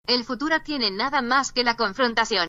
El futuro tiene nada más que la confrontación.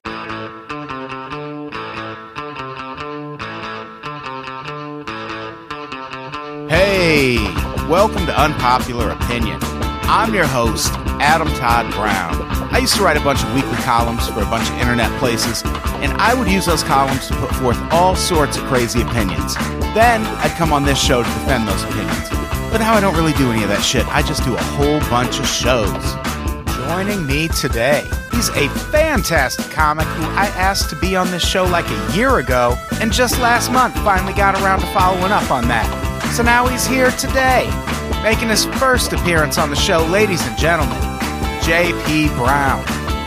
Hey, welcome to Unpopular Opinion. I'm your host, Adam Todd Brown. I used to write a bunch of weekly columns for a bunch of internet places, and I would use those columns to put forth all sorts of crazy opinions. Then I'd come on this show to defend those opinions. But now I don't really do any of that shit. I just do a whole bunch of shows. Joining me today, he's a fantastic comic who I asked to be on this show like a year ago, and just last month finally got around to following up on that. So now he's here today, making his first appearance on the show, ladies and gentlemen, J.P. Brown.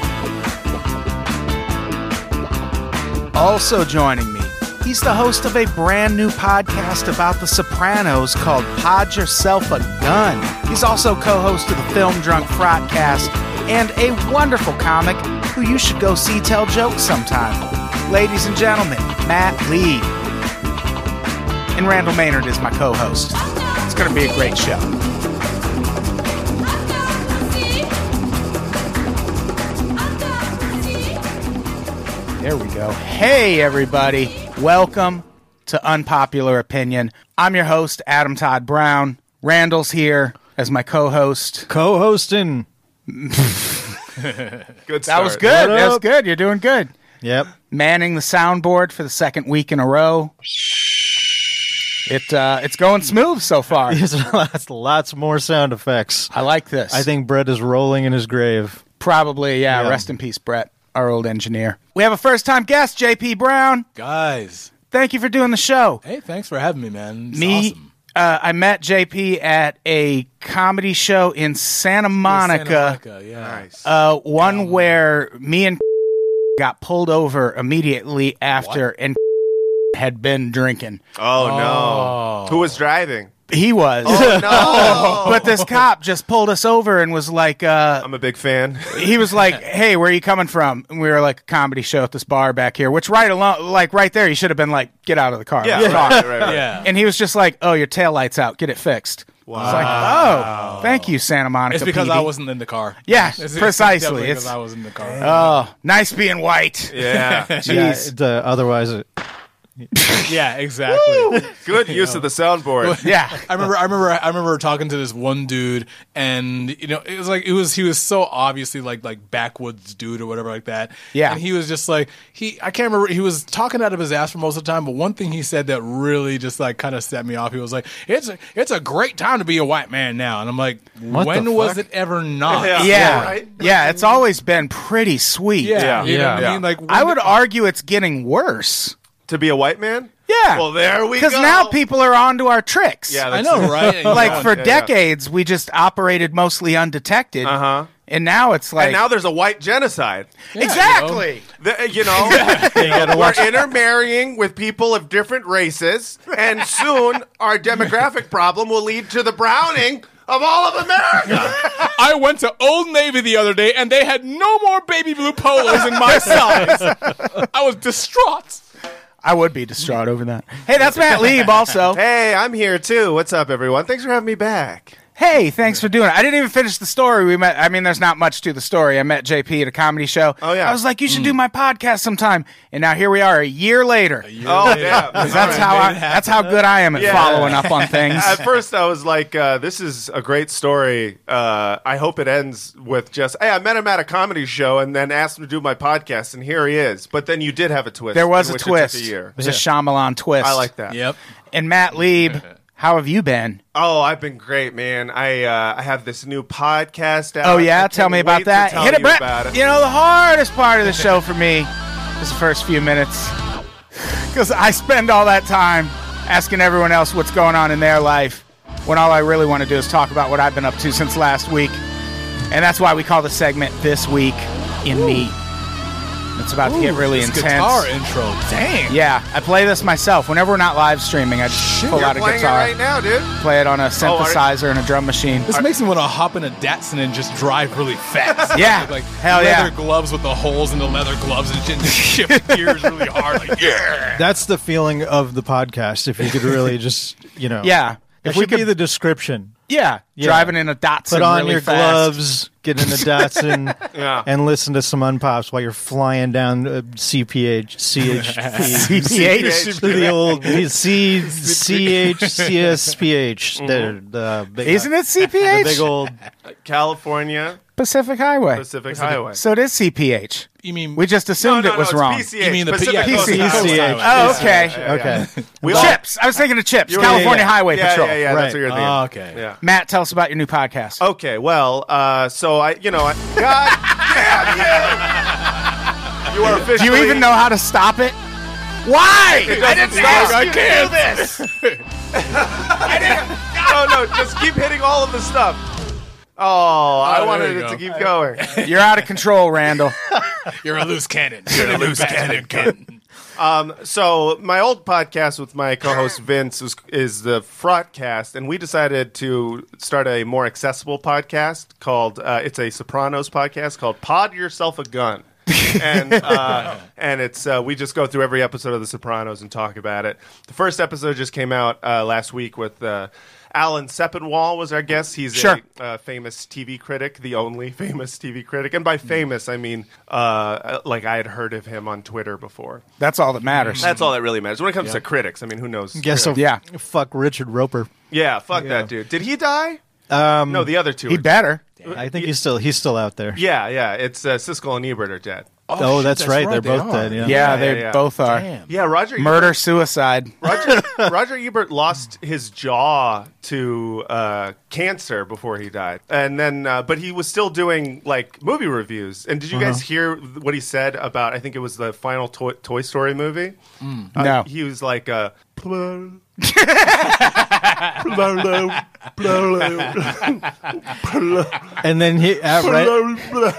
Also joining me, he's the host of a brand new podcast about The Sopranos called Pod Yourself a Gun. He's also co-host of the Film Drunk Frotcast and a wonderful comic who you should go see tell jokes sometime. Ladies and gentlemen, Matt Lieb. And Randall Maynard is my co-host. It's going to be a great show. There we go. Hey, everybody. Welcome to Unpopular Opinion. I'm your host, Adam Todd Brown. Randall's here as my co-host. Co-hosting. Good start. That was good. That was good. You're doing good. Yep. Manning the soundboard for the second week in a row. It's going smooth so far. Lots more sound effects. I like this. I think Brett is rolling in his grave. Probably, yeah. Rest in peace, Brett, our old engineer. We have a first-time guest, J.P. Brown. Guys. Thank you for doing the show. Hey, thanks for having me, man. It's awesome. I met JP at a comedy show in Santa Monica. Yeah. Nice. One where me and got pulled over immediately after and had been drinking. Oh, no. Who was driving? He was. Oh, no. But this cop just pulled us over and was like... I'm a big fan. He was like, hey, where are you coming from? And we were like, a comedy show at this bar back here, which right there, you should have been like, get out of the car. Yeah, right. Yeah. And he was just like, oh, your taillight's out. Get it fixed. Wow. It's like, oh, thank you, Santa Monica. It's because PD. I wasn't in the car. Yeah, It's precisely. definitely because I was in the car. Oh, nice being white. Yeah. Jeez. Otherwise... Yeah, exactly. Good use of the soundboard. Yeah. I remember talking to this one dude, and it was like he was so obviously like backwoods dude or whatever like that. Yeah. And he was just like I can't remember, he was talking out of his ass for most of the time, but one thing he said that really just like kind of set me off. He was like, it's a great time to be a white man now. And I'm like, when was it ever not? Yeah. Right? Yeah, it's always been pretty sweet. Yeah. You know what Yeah. I mean? Like I would argue it's getting worse. To be a white man? Yeah. Well, there we go. Because now people are onto our tricks. Yeah, I know, right? Like for Yeah. decades, we just operated mostly undetected. Uh-huh. And now it's like... And now there's a white genocide. exactly. We're intermarrying with people of different races, and soon our demographic problem will lead to the browning of all of America. I went to Old Navy the other day, and they had no more baby blue polos in my size. I was distraught. I would be distraught over that. Hey, that's Matt Lieb also. Hey, I'm here too. What's up, everyone? Thanks for having me back. Hey, thanks for doing it. I didn't even finish the story. We met. I mean, there's not much to the story. I met JP at a comedy show. Oh, yeah. I was like, you should do my podcast sometime. And now here we are, a year later. Oh, yeah. That's how good I am at following up on things. At first, I was like, this is a great story. I hope it ends with just, hey, I met him at a comedy show and then asked him to do my podcast, and here he is. But then you did have a twist. There was in a which twist. It took a year. It was a Shyamalan twist. I like that. Yep. And Matt Lieb, how have you been? Oh, I've been great, man. I have this new podcast out. Oh, yeah? I Tell can't me about wait that. to tell Hit it, you Brett. about it. You know, the hardest part of the show for me is the first few minutes. Because I spend all that time asking everyone else what's going on in their life when all I really want to do is talk about what I've been up to since last week. And that's why we call the segment This Week in Me. It's about to get really this intense. Guitar intro. Dang. Yeah, I play this myself. Whenever we're not live streaming, I just pull out a You're playing guitar, it right now, dude. play it on a synthesizer and a drum machine. This makes me want to hop in a Datsun and just drive really fast. Yeah. Like Hell yeah. leather gloves with the holes in the leather gloves and just shift gears really hard. Like, yeah. That's the feeling of the podcast. If you could really just, Yeah. If we could be the description. Yeah, driving in a Datsun Put on really your fast. gloves, get in a Datsun, Yeah. and listen to some unpops while you're flying down CHP. CPH. The old CSPH. The big, Isn't it the CPH? big old. California Pacific Highway. Pacific Highway. So it is CPH. You mean We just assumed it was it's wrong. PCH, You mean the Pacific yeah, Coast Pacific Coast Highway. Highway. Oh, okay. Okay. We all- Chips. I was thinking of Chips. You were- California yeah. Highway Yeah, Patrol. yeah, yeah. That's Right. what you're thinking. Oh, okay. Yeah. Matt, tell us about your new podcast. Okay, well, so God damn you! You are Do officially. you even know how to stop it? Why? I didn't ask I you to can't do this. No, just keep hitting all of the stuff. Oh, I there wanted you it go. to keep going. You're out of control, Randall. You're a loose cannon. You're a loose cannon. So my old podcast with my co-host Vince is the Fraudcast, and we decided to start a more accessible podcast called it's a Sopranos podcast called Pod Yourself a Gun. and it's we just go through every episode of The Sopranos and talk about it. The first episode just came out last week with Alan Sepinwall was our guest. He's Sure. a famous TV critic, the only famous TV critic. And by famous, I mean like I had heard of him on Twitter before. That's all that matters. That's all that really matters. When it comes to critics, I mean, who knows? Guess so. Yeah. Fuck Richard Roper. Yeah, fuck that dude. Did he die? No, the other two. He are- better. I think he's still out there. Yeah. It's Siskel and Ebert are dead. Oh, shit, that's right. They're they both are. dead. Yeah. Yeah, Yeah, they yeah. both are. Damn. Yeah, Roger Murder, suicide. Roger Ebert lost his jaw to cancer before he died, and then but he was still doing like movie reviews. And did you guys hear what he said about? I think it was the final Toy Story movie. No. He was like, And then he right.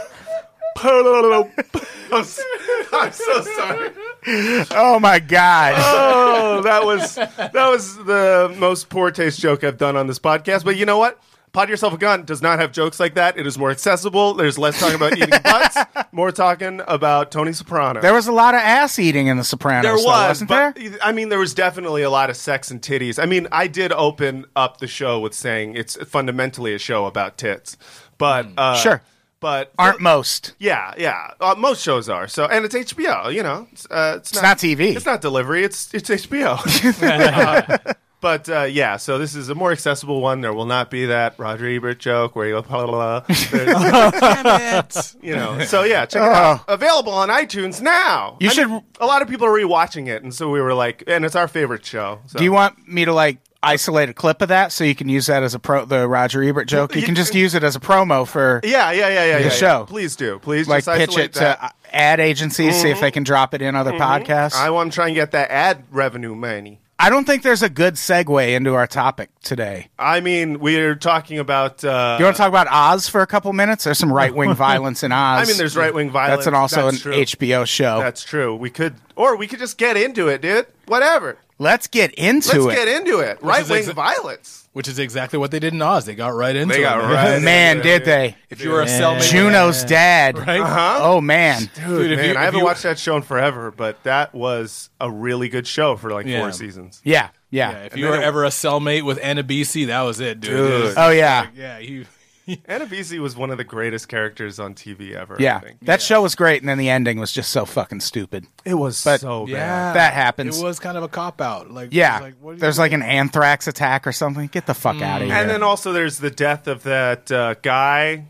I'm so sorry. Oh my God. Oh, that was the most poor taste joke I've done on this podcast. But you know what? Pod Yourself a Gun does not have jokes like that. It is more accessible. There's less talking about eating butts, more talking about Tony Soprano. There was a lot of ass eating in The Sopranos. There though, was, wasn't but there? I mean, there was definitely a lot of sex and titties. I mean, I did open up the show with saying it's fundamentally a show about tits, but Sure. but Aren't most. yeah. Most shows are so, and it's HBO. You know, it's not TV. It's not delivery. It's HBO. But yeah, so this is a more accessible one. There will not be that Roger Ebert joke where you go, blah, blah, blah. Damn it. You know. So yeah, check it out. Available on iTunes now. You should- A lot of people are rewatching it, and so we were like, and it's our favorite show. So. Do you want me to like isolate a clip of that so you can use that as the Roger Ebert joke? You can just use it as a promo for Yeah. show. Please do. Please like just pitch isolate it that. to ad agencies, see if they can drop it in other podcasts. I want to try and get that ad revenue money. I don't think there's a good segue into our topic today. I mean, we're talking about. You want to talk about Oz for a couple minutes? There's some right-wing violence in Oz. I mean, there's right-wing violence. That's also That's an true. HBO show. That's true. We could just get into it, dude. Whatever. Let's get into Let's it. get into it. Right-wing exa- violence. Which is exactly what they did in Oz. They got right into it. They got man. right Man, into it. did they? If you were a cellmate, Juno's dad. right? Oh, man. Dude, if Man, you, I haven't if you, watched that show in forever, but that was a really good show for like Yeah. 4 seasons. Yeah. Yeah, if you were ever a cellmate with Anna Bisi, that was it, dude. Dude. It was- Oh, yeah. yeah. Anna Bisi was one of the greatest characters on TV ever. I Yeah. think. That show was great, and then the ending was just so fucking stupid. It was But- so bad. Yeah, That happens. It was kind of a cop out. Like, it Yeah. was like, what are you There's doing? like an anthrax attack or something. Get the fuck out of here. And then also there's the death of that guy.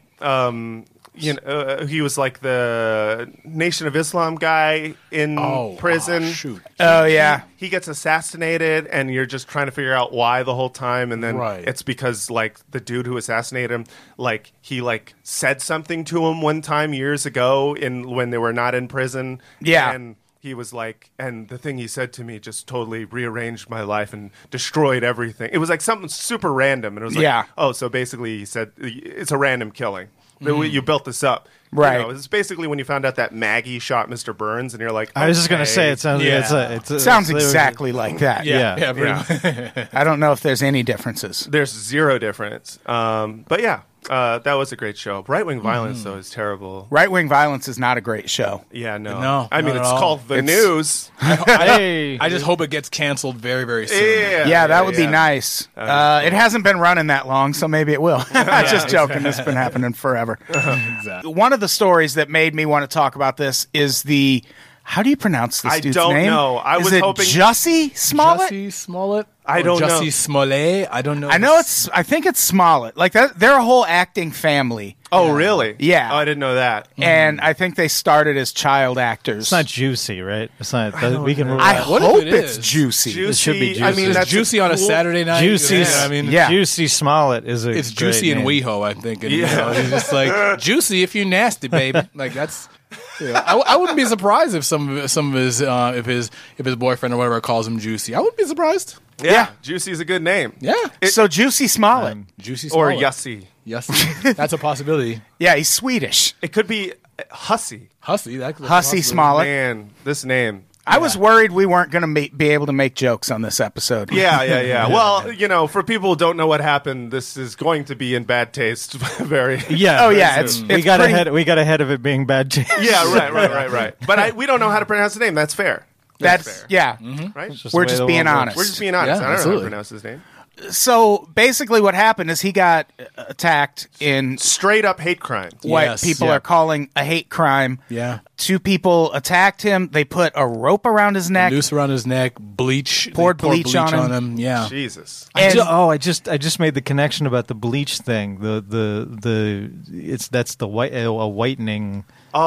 He was like the Nation of Islam guy in prison. shoot. Oh, yeah. He gets assassinated, and you're just trying to figure out why the whole time. And then Right. it's because like the dude who assassinated him, like he like said something to him one time years ago when they were not in prison. Yeah. And he was like, and the thing he said to me just totally rearranged my life and destroyed everything. It was like something super random. And it was like, Yeah. oh, so basically he said it's a random killing. You built this up. Right. You know, it's basically when you found out that Maggie shot Mr. Burns, and you're like, I was just gonna okay. say it sounds. Yeah. Sounds exactly like that. Yeah. Yeah, pretty much. I don't know if there's any differences. There's zero difference. But yeah, That was a great show. Right Wing Violence, though, is terrible. Right Wing Violence is not a great show. Yeah, no. No, I mean, not it's at all. called The News. Hey. I just hope it gets canceled very, very soon. Yeah, that would be nice. It hasn't been running that long, so maybe it will. Just joking. This has been happening forever. Exactly. One of the stories that made me want to talk about this is the... How do you pronounce this I dude's don't name? know. I is was it hoping- Jussie Smollett? Jussie Smollett? I Or don't know. Jussie Smollett? I don't know. I know it's... I think it's Smollett. Like, that, they're a whole acting family. Oh, really? Yeah. Oh, I didn't know that. And I think they started as child actors. It's not juicy, right? It's not. We can. I What if hope it it's is? juicy. Juicy. should be I juicy. mean, It's that's juicy on a cool- Saturday night. Juicy. Yeah, I mean, Yeah. Juicy Smollett is a. it's great Juicy and name. WeHo, I think. And, Yeah. you know, it's just like, juicy if you're nasty, baby. Like, that's... Yeah. I wouldn't be surprised if some of his if his boyfriend or whatever calls him Juicy. I wouldn't be surprised. Yeah. Juicy's a good name. Yeah, So Juicy Smollett. Juicy Or Smollett. Yussie. Yes, that's a possibility. Yeah, he's Swedish. It could be Hussy. Hussy, that's a Hussy possibility. Smollett. Man, this name. I was worried we weren't going to be able to make jokes on this episode. Yeah. Well, you know, for people who don't know what happened, this is going to be in bad taste. Very. Yeah. Oh, yeah. It's We got pretty- ahead. We got ahead of it being bad taste. Yeah, right. But we don't know how to pronounce the name. That's fair. That's fair. yeah. Right? Just We're the way just the being world honest. We're just being honest. Yeah, I don't know how absolutely. to pronounce his name. So basically, what happened is he got attacked in Straight up hate crime. what Yes, people yeah. are calling a hate crime. Yeah, 2 people attacked him. They put a rope around his neck. noose around his neck, bleach, Poured they poured bleach on him. Yeah, Jesus. And- I just made the connection about the bleach thing. That's the white a whitening.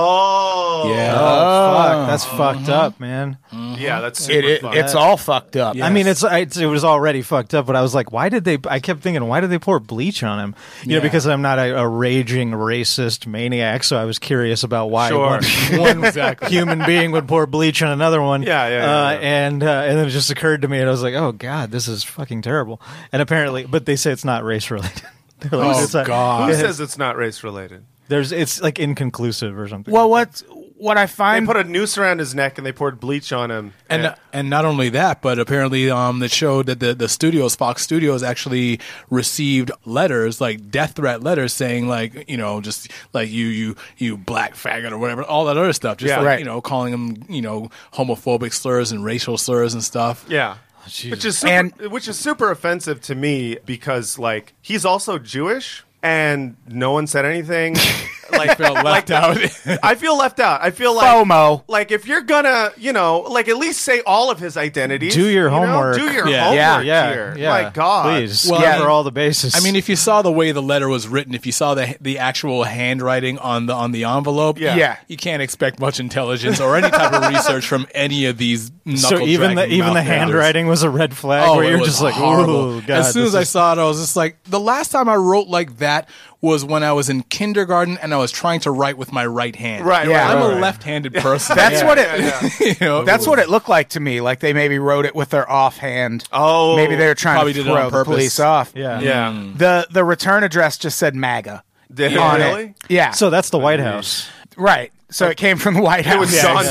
Oh. yeah. Fuck, that's fucked up, man. Yeah, that's super fun. It's all fucked up. Yeah. I mean, it was already fucked up, but I was like, why did they? I kept thinking, why did they pour bleach on him? You know, Yeah. because I'm not a raging racist maniac, so I was curious about why Sure. one human being would pour bleach on another one. Yeah. And then it just occurred to me, and I was like, oh god, this is fucking terrible. And apparently, but they say it's not race related. They're like, Oh, it's not- God. Who says it's not race related? it's like inconclusive or something. Well, what I They find put a noose around his neck and they poured bleach on him. And not only that, but apparently it showed that the studios, Fox Studios, actually received letters, like death threat letters, saying like, you know, just like you black faggot or whatever, all that other stuff, just Yeah. like Right. you know, calling them, you know, homophobic slurs and racial slurs and stuff. Yeah. Which is super offensive to me because like he's also Jewish and no one said anything. Like Felt left out. I feel left out. I feel like FOMO. Like if you're gonna, you know, like at least say all of his identities. Do your you know? homework. Do your Yeah. homework yeah, here. yeah. My God. Please, Well, cover yeah. all the bases. I mean, if you saw the way the letter was written, if you saw the actual handwriting on the envelope, Yeah. you can't expect much intelligence or any type of research from any of these. so even the handwriting was a red flag. where it you're was just like, horrible. oh god. As soon this as I is- saw it, I was just like, the last time I wrote like that was when I was in kindergarten and I was trying to write with my right hand. Right, Yeah. I'm right. a left-handed person. That's what it. you know, That's what it looked like to me. Like they maybe wrote it with their offhand. Oh. Maybe they were trying Probably to did it on throw the purpose. police off. yeah, Yeah. The return address just said MAGA Did it on really? it. Yeah. So that's the White House. right. So it came from the White House. It was Don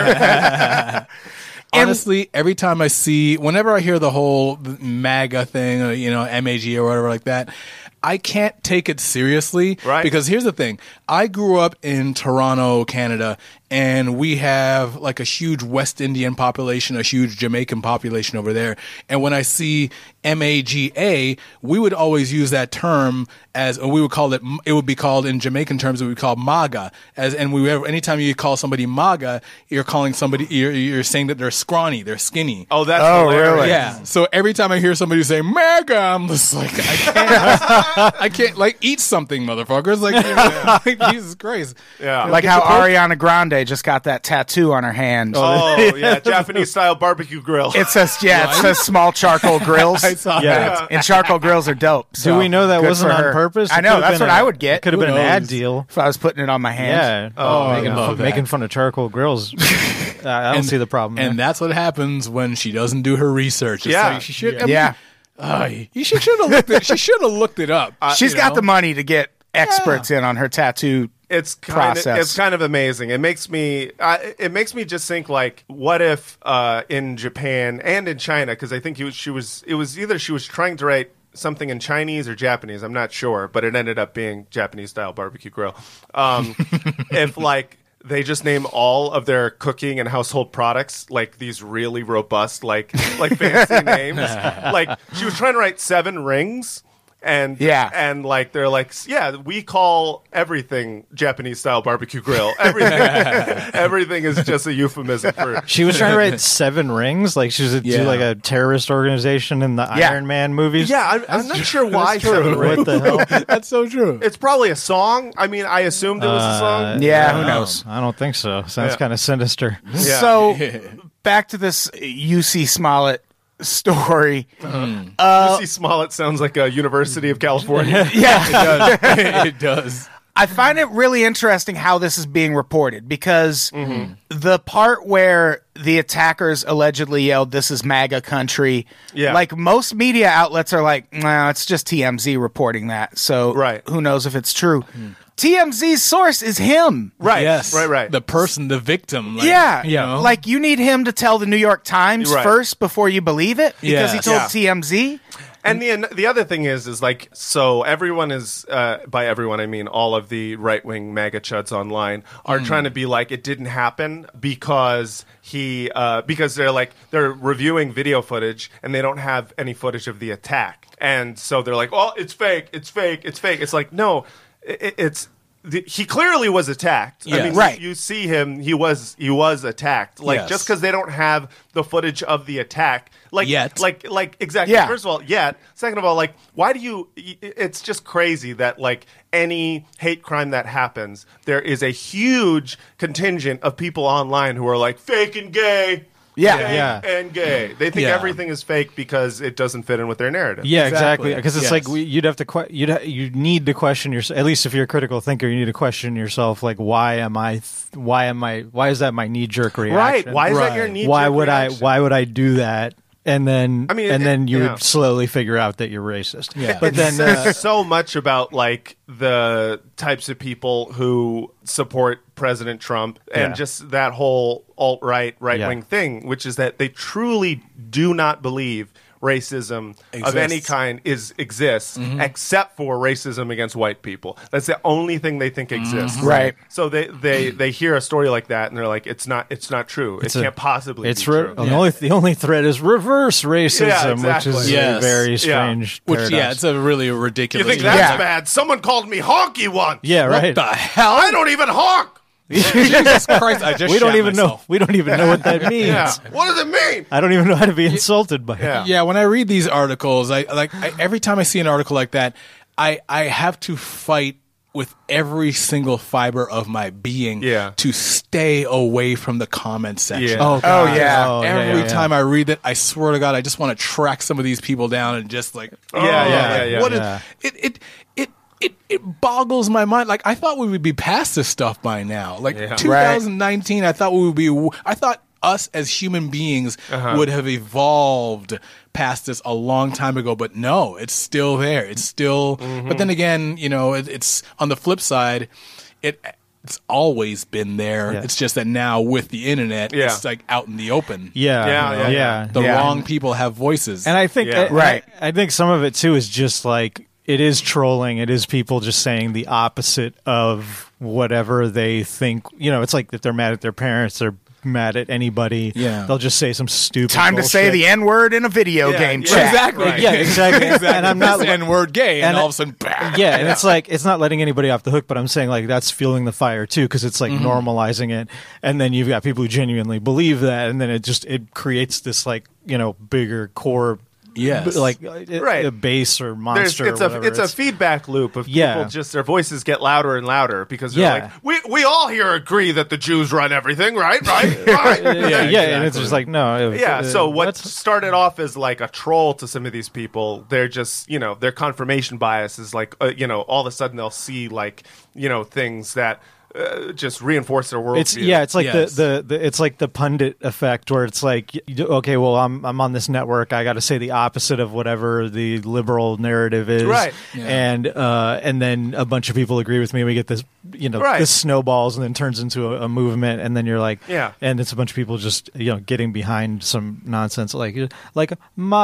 Jr. Honestly, every time whenever I hear the whole MAGA thing, or, you know, MAG or whatever like that, I can't take it seriously. Right. Because here's the thing. I grew up in Toronto, Canada, and we have like a huge West Indian population, a huge Jamaican population over there. And when I see MAGA, we would always use that term as, or we would call it would be called in Jamaican terms, it would be called MAGA. Anytime you call somebody MAGA, you're calling somebody, you're saying that they're scrawny, they're skinny. Oh, that's Oh, hilarious. really? Yeah. So every time I hear somebody say MAGA, I'm just like, I can't like eat something, motherfuckers. Like, you know, like Jesus Christ. Yeah. Like how Ariana Grande just got that tattoo on her hand. Oh, yeah. Japanese style barbecue grill. It says, it says small charcoal grills. I saw Yeah. that. And charcoal grills are dope. So Do we know that good wasn't for on her. purpose? I It know. could've That's been what a- I would get. Could have Who been an ad knows? deal. if I was putting it on my hand. Yeah. love that. Making fun of charcoal grills. I don't see the problem. And there. that's what happens when she doesn't do her research. It's Yeah. like she should. Yeah. She should have looked it. She should have looked it up. She's you got know? the money to get experts in on her tattoo. It's process. kind of amazing. It makes me just think like, what if in Japan and in China? Because I think it was either she was trying to write something in Chinese or Japanese. I'm not sure, but it ended up being Japanese style barbecue grill. If like they just name all of their cooking and household products like these really robust, like fancy names. Like she was trying to write 7 rings. And like they're like, yeah, we call everything Japanese style barbecue grill. Everything is just a euphemism for. She was trying to write 7 rings, like she was do like a terrorist organization in the Iron Man movies. Yeah, I'm not sure why. 7 rings. What the hell? That's so true. It's probably a song. I mean, I assumed it was a song. Yeah, who knows? I don't think so. Sounds kind of sinister. Yeah. So back to this UC Smollett story. UC Smollett sounds like a University of California. Yeah. It does. I find it really interesting how this is being reported because the part where the attackers allegedly yelled, "This is MAGA country," like most media outlets are like, "Nah, it's just TMZ reporting that." So who knows if it's true. TMZ's source is him. Right. Yes. Right. The person, the victim. Like, Yeah. You know? Like you need him to tell the New York Times first before you believe it because he told TMZ. And the other thing is like, so everyone is, by everyone I mean all of the right-wing MAGA chuds online are trying to be like, it didn't happen because because they're reviewing video footage and they don't have any footage of the attack. And so they're like, oh, it's fake. It's like, no, he clearly was attacked. Yes. I mean, you see him, he was attacked. Like, just because they don't have the footage of the attack, like, yet. like exactly. Yeah. First of all, yet. Second of all, like, why do you? It's just crazy that like any hate crime that happens, there is a huge contingent of people online who are like fake and gay. And gay. They think everything is fake because it doesn't fit in with their narrative. Yeah, exactly. Because it's like you'd have to you need to question yourself. At least if you're a critical thinker, you need to question yourself. Like, why is that my knee jerk reaction? Right. Why is that your knee jerk reaction? Why would I do that? And then, you would slowly figure out that you're racist. Yeah. But then, there's so much about like the types of people who support President Trump and just that whole alt-right, right-wing thing, which is that they truly do not believe racism of any kind exists except for racism against white people. That's the only thing they think exists. Right. So they hear a story like that and they're like, it's not true. It can't possibly be true. The only threat is reverse racism, exactly. which is a very strange paradox. It's a really ridiculous. You think that's bad? Someone called me honky once. Yeah, right. What the hell? I don't even honk. Jesus Christ! I just we don't even myself. know. We don't even know what that means. What does it mean? I don't even know how to be insulted by it. Yeah, when I read these articles, I every time I see an article like that, I have to fight with every single fiber of my being to stay away from the comment section. Yeah. Every time I read it, I swear to God, I just want to track some of these people down and just like, It boggles my mind. Like, I thought we would be past this stuff by now. Like 2019, I thought we would be. I thought us as human beings would have evolved past this a long time ago. But no, it's still there. It's still. But then again, you know, it's on the flip side. It's always been there. Yeah. It's just that now with the internet, it's like out in the open. Yeah. The wrong people have voices, and I think I think some of it too is just like. It is trolling. It is people just saying the opposite of whatever they think. You know, it's like if they're mad at their parents, they're mad at anybody. Yeah. They'll just say some stupid time to say the N-word in a video game chat. Exactly. Right. Yeah, exactly. And I'm not N-word gay, and all of a sudden, and it's like it's not letting anybody off the hook, but I'm saying like that's fueling the fire too, because it's like normalizing it, and then you've got people who genuinely believe that, and then it creates this like bigger core. Yes, like a base or monster. It's a feedback loop of people just their voices get louder and louder because they're like, we all here agree that the Jews run everything, right? Exactly. And it's just like no. So what started off as like a troll to some of these people, they're just their confirmation bias is like all of a sudden they'll see like things that. Just reinforce their worldview. It's like the it's like the pundit effect where it's like, okay, well, I'm on this network, I got to say the opposite of whatever the liberal narrative is, right? And then a bunch of people agree with me. We get this, this snowballs and then turns into a movement, and then you're like, and it's a bunch of people just getting behind some nonsense like MAGA.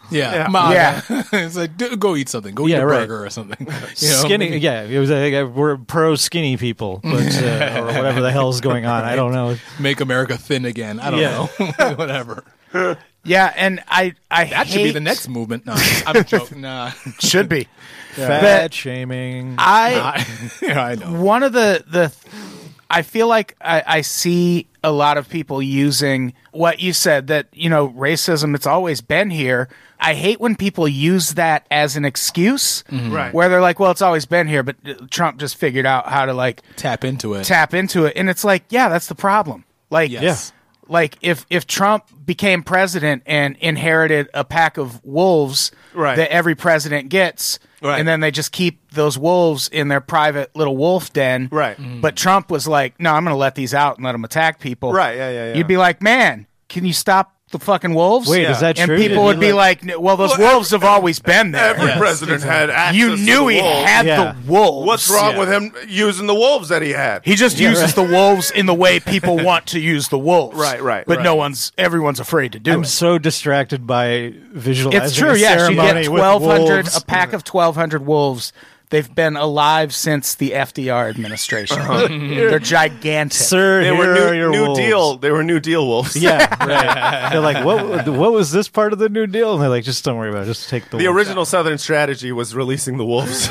Yeah. Yeah. It's like, go eat something. Go eat a burger or something. Skinny, it was we're pro skinny people, but or whatever the hell's going on. I don't know. Make America thin again. I don't know. Whatever. Yeah, and I that should be the next movement. No, I'm joking. Nah. Should be. Fat shaming. I know. One of the I feel like I see a lot of people using what you said, that, racism, it's always been here. I hate when people use that as an excuse, Right. where they're like, well, it's always been here, but Trump just figured out how to tap into it. And it's like, yeah, that's the problem. Yes. Like if Trump became president and inherited a pack of wolves that every president gets, and then they just keep those wolves in their private little wolf den, Right. But Trump was like, no, I'm going to let these out and let them attack people. Right, yeah. You'd be like, man, can you stop the fucking wolves? Wait, is that and true? people would be like, well, those wolves have always been there. Every president had access You to knew the he wolves. had the wolves. What's wrong with him using the wolves that he had? He just uses the wolves in the way people want to use the wolves. Right. But everyone's afraid to do it. I'm so distracted by visualizing. It's true, a yes. You ceremony get with 1,200, wolves. a pack of 1,200 wolves. They've been alive since the FDR administration. They're gigantic. Sir, They here were are your New wolves. Deal. They were New Deal wolves. Yeah, right. They're like, what was this part of the New Deal? And they're like, just don't worry about it. Just take the The wolves original Southern strategy was releasing the wolves.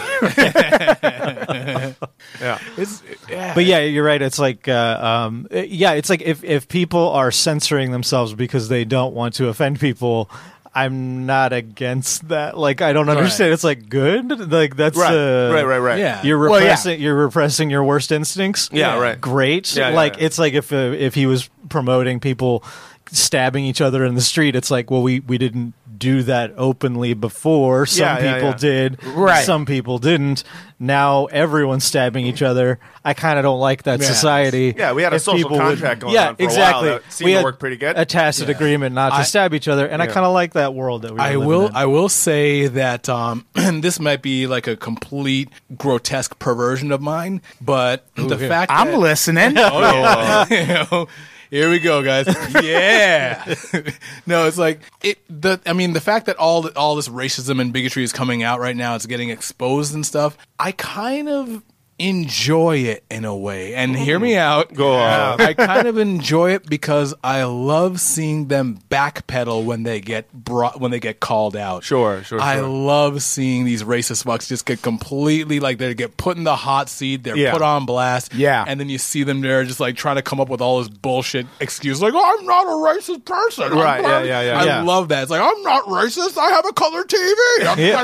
Yeah. But yeah, you're right. It's like, it's like if people are censoring themselves because they don't want to offend people, I'm not against that. Like, I don't understand. Right. It's like good. Like that's Right. Yeah. You're repressing. You're repressing your worst instincts. Yeah, right. Great. Yeah, like yeah. it's like if he was promoting people stabbing each other in the street, it's like, well, we didn't do that openly before. Some people did. Right. Some people didn't. Now everyone's stabbing each other. I kind of don't like that society. Yeah, we had a If social people contract going on for a while that seemed to work pretty good. A tacit agreement not to stab each other, and I kind of like that world that we I live will. in. I will say that this might be like a complete grotesque perversion of mine, but the fact that I'm listening. Here we go, guys. Yeah. No, it's like the fact that all this racism and bigotry is coming out right now, it's getting exposed and stuff. I kind of enjoy it in a way. And hear me out. Go on. I kind of enjoy it because I love seeing them backpedal when they get called out. Sure. I love seeing these racist fucks just get completely they get put in the hot seat. They're put on blast. Yeah. And then you see them there just trying to come up with all this bullshit excuse. Like, I'm not a racist person. Right. Yeah. I love that. It's like, I'm not racist. I have a color TV.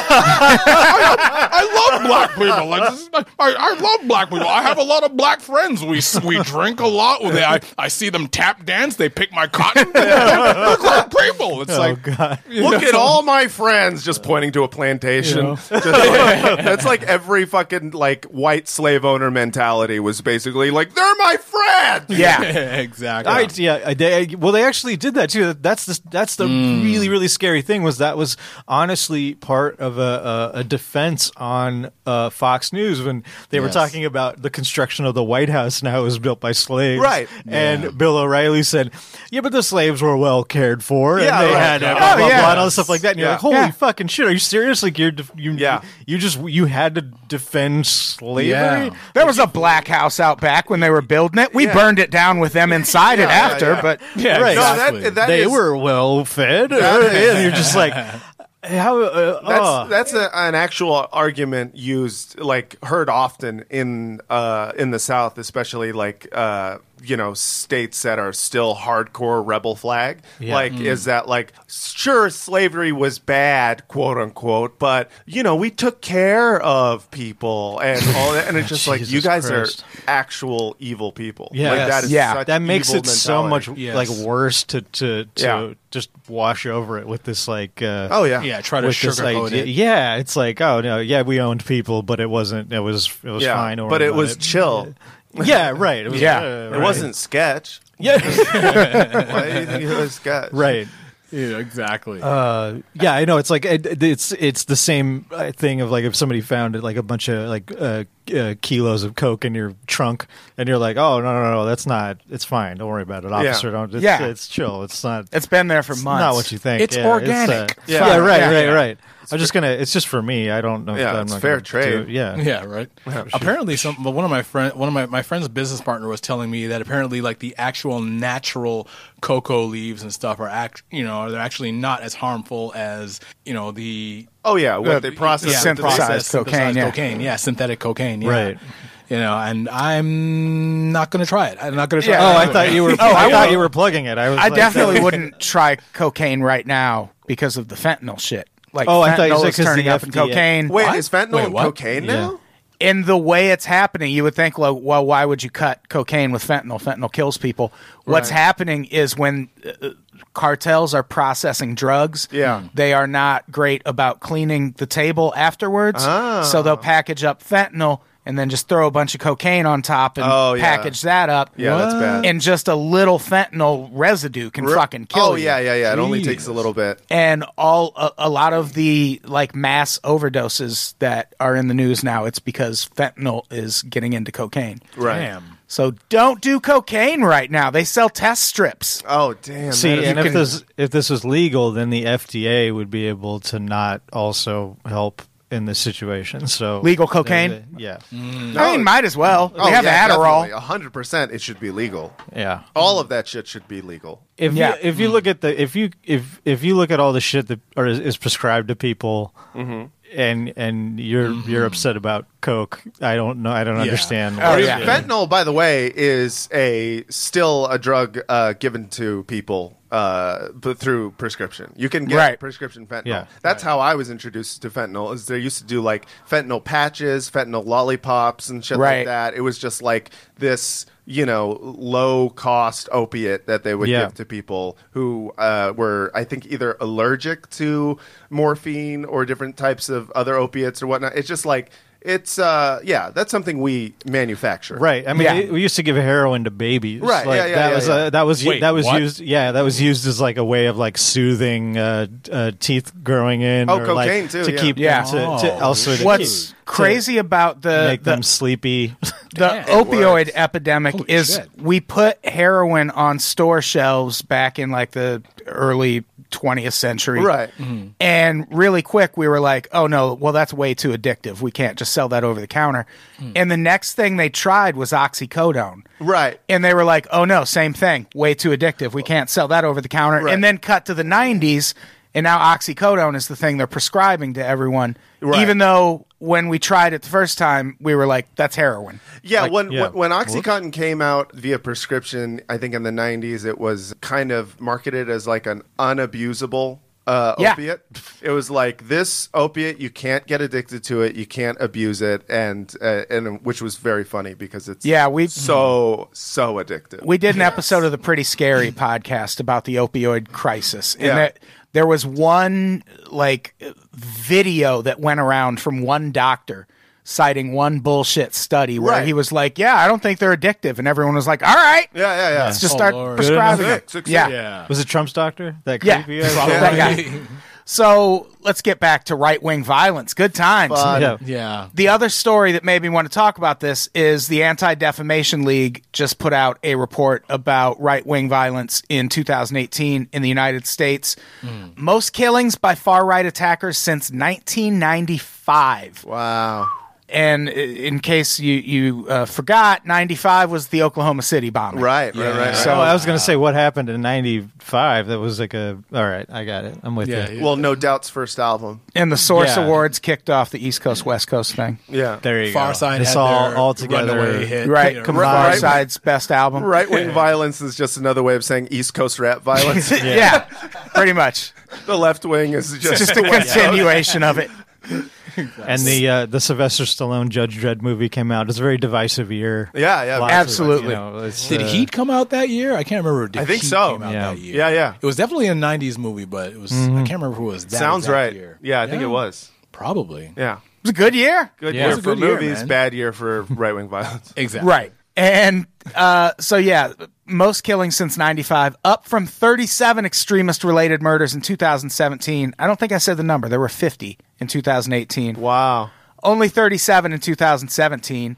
I love black people. I love black people. I have a lot of black friends. We drink a lot. I see them tap dance. They pick my cotton. They're great people. It's God. Look at all my friends, just pointing to a plantation. That's like every fucking white slave owner mentality was basically like, they're my friends. Yeah. Exactly. They actually did that too. That's the really, really scary thing. That was honestly part of a defense on Fox News when they were talking about the construction of the White House and how it was built by slaves. Right. And Bill O'Reilly said, yeah, but the slaves were well cared for. Yeah, and they right. had blah, blah, blah, and all this stuff like that. And you're Yeah. like, holy fucking shit. Are you serious? Like you had to defend slavery? Yeah. There was a black house out back when they were building it. We burned it down with them inside it after, but Yeah, Right. exactly. No, that They is- were well fed. And you're just like, how? That's an actual argument used, heard often in the South, especially states that are still hardcore rebel flag. Yeah. Is that sure, slavery was bad, quote unquote, but we took care of people and all that, and it's just Jesus you guys Christ. are actual evil people. Yeah. That is Yeah. such That makes evil it so much Yes. worse to Yeah. just wash over it with this Oh yeah. Yeah, try to with this sugarcoat idea. it. Yeah, it's like, oh no, yeah, we owned people, but it wasn't. It was Yeah, fine. Or but it was chill. Yeah, right. It was, Yeah. It right. wasn't sketch. Yeah, Why do you think it was sketch? right. Yeah, exactly. Yeah, I know. It's like it's the same thing of if somebody found a bunch of kilos of coke in your trunk, and you're like, oh no, that's not. It's fine. Don't worry about it, officer. Don't. It's chill. It's not. It's been there for months. Not what you think. It's organic. Right. I'm just gonna. It's just for me. I don't know. Yeah, I'm it's not fair gonna trade. Yeah, right. Yeah, apparently, one of my friend's business partner was telling me that apparently, like the actual natural cocoa leaves and stuff are they're actually not as harmful as the what they process synthesized cocaine, synthetic cocaine, right. And I'm not going to try it. I'm not going to try. I thought you were. I thought you were plugging it. I definitely wouldn't try cocaine right now because of the fentanyl shit. Like, I thought you fentanyl said is turning up in FDA. cocaine. Wait, is fentanyl in cocaine now? In the way it's happening, you would think, well, why would you cut cocaine with fentanyl? Fentanyl kills people. What's happening is when cartels are processing drugs, they are not great about cleaning the table afterwards. So they'll package up fentanyl and then just throw a bunch of cocaine on top and package that up. Yeah, that's bad. And just a little fentanyl residue can fucking kill you. Oh, yeah. It only takes a little bit. And a lot of the mass overdoses that are in the news now, it's because fentanyl is getting into cocaine. Right. Damn. So don't do cocaine right now. They sell test strips. Oh, damn. See, and if this was legal, then the FDA would be able to not also help in this situation. So legal cocaine? Yeah. I mean, might as well. We have Adderall. 100% it should be legal. Yeah. All of that shit should be legal. If you look at if you look at all the shit that is prescribed to people, and you're upset about coke, I don't know. I don't understand. Fentanyl, by the way, is still a drug given to people but through prescription. You can get prescription fentanyl. Yeah. That's how I was introduced to fentanyl. Is they used to do like fentanyl patches, fentanyl lollipops, and shit like that. It was just like this, low cost opiate that they would give to people who were, I think, either allergic to morphine or different types of other opiates or whatnot. It's just like, that's something we manufacture. Right. I mean, we used to give heroin to babies. Right. Like, that was used as like a way of like soothing teeth growing in. Oh, or cocaine like, too. To keep them to also to what's crazy about make them sleepy. The opioid epidemic is we put heroin on store shelves back in like the early 20th century. Right. Mm-hmm. And really quick, we were like, oh no, well, that's way too addictive. We can't just sell that over the counter. And the next thing they tried was oxycodone. Right. And they were like, oh no, same thing. Way too addictive. We can't sell that over the counter. Right. And then cut to the 90s, and now oxycodone is the thing they're prescribing to everyone. Right. Even though when we tried it the first time, we were like, that's heroin. Yeah, when OxyContin came out via prescription, I think in the 90s, it was kind of marketed as like an unabusable opiate. It was like, this opiate, you can't get addicted to it, you can't abuse it, and which was very funny because it's so addictive. We did an episode of the Pretty Scary podcast about the opioid crisis, and there was one like video that went around from one doctor citing one bullshit study where he was like, I don't think they're addictive. And everyone was like, all right. Yeah. Let's just start prescribing it. Yeah. Was it Trump's doctor? That creepy guy? That guy. So let's get back to right-wing violence. Good times. Yeah. The other story that made me want to talk about this is the Anti-Defamation League just put out a report about right-wing violence in 2018 in the United States. Most killings by far-right attackers since 1995. Wow. And in case you forgot, 95 was the Oklahoma City bombing. Right. So I was going to say, what happened in 95? That was like all right, I got it. I'm with you. Well, No Doubt's first album. And the Source Awards kicked off the East Coast, West Coast thing. Yeah. There you Far go. Side It's had all their together. runaway hit. Right. Far Side's best album. Right-wing violence is just another way of saying East Coast rap violence. Yeah, pretty much. The left wing is just a continuation of it. And the Sylvester Stallone Judge Dredd movie came out. It's a very divisive year. Yeah, absolutely. Did Heat come out that year? I can't remember. I think so. Came out that year? Yeah. It was definitely a '90s movie, but it was. I can't remember who it was. That Sounds right. Year. Yeah, I think it was. Probably. Yeah. It was a good year. Good Yeah. year It was a for good year, movies, man. bad year for right-wing violence. Exactly. Right. And most killings since 95, up from 37 extremist-related murders in 2017. I don't think I said the number. There were 50 in 2018. Wow. only 37 in 2017,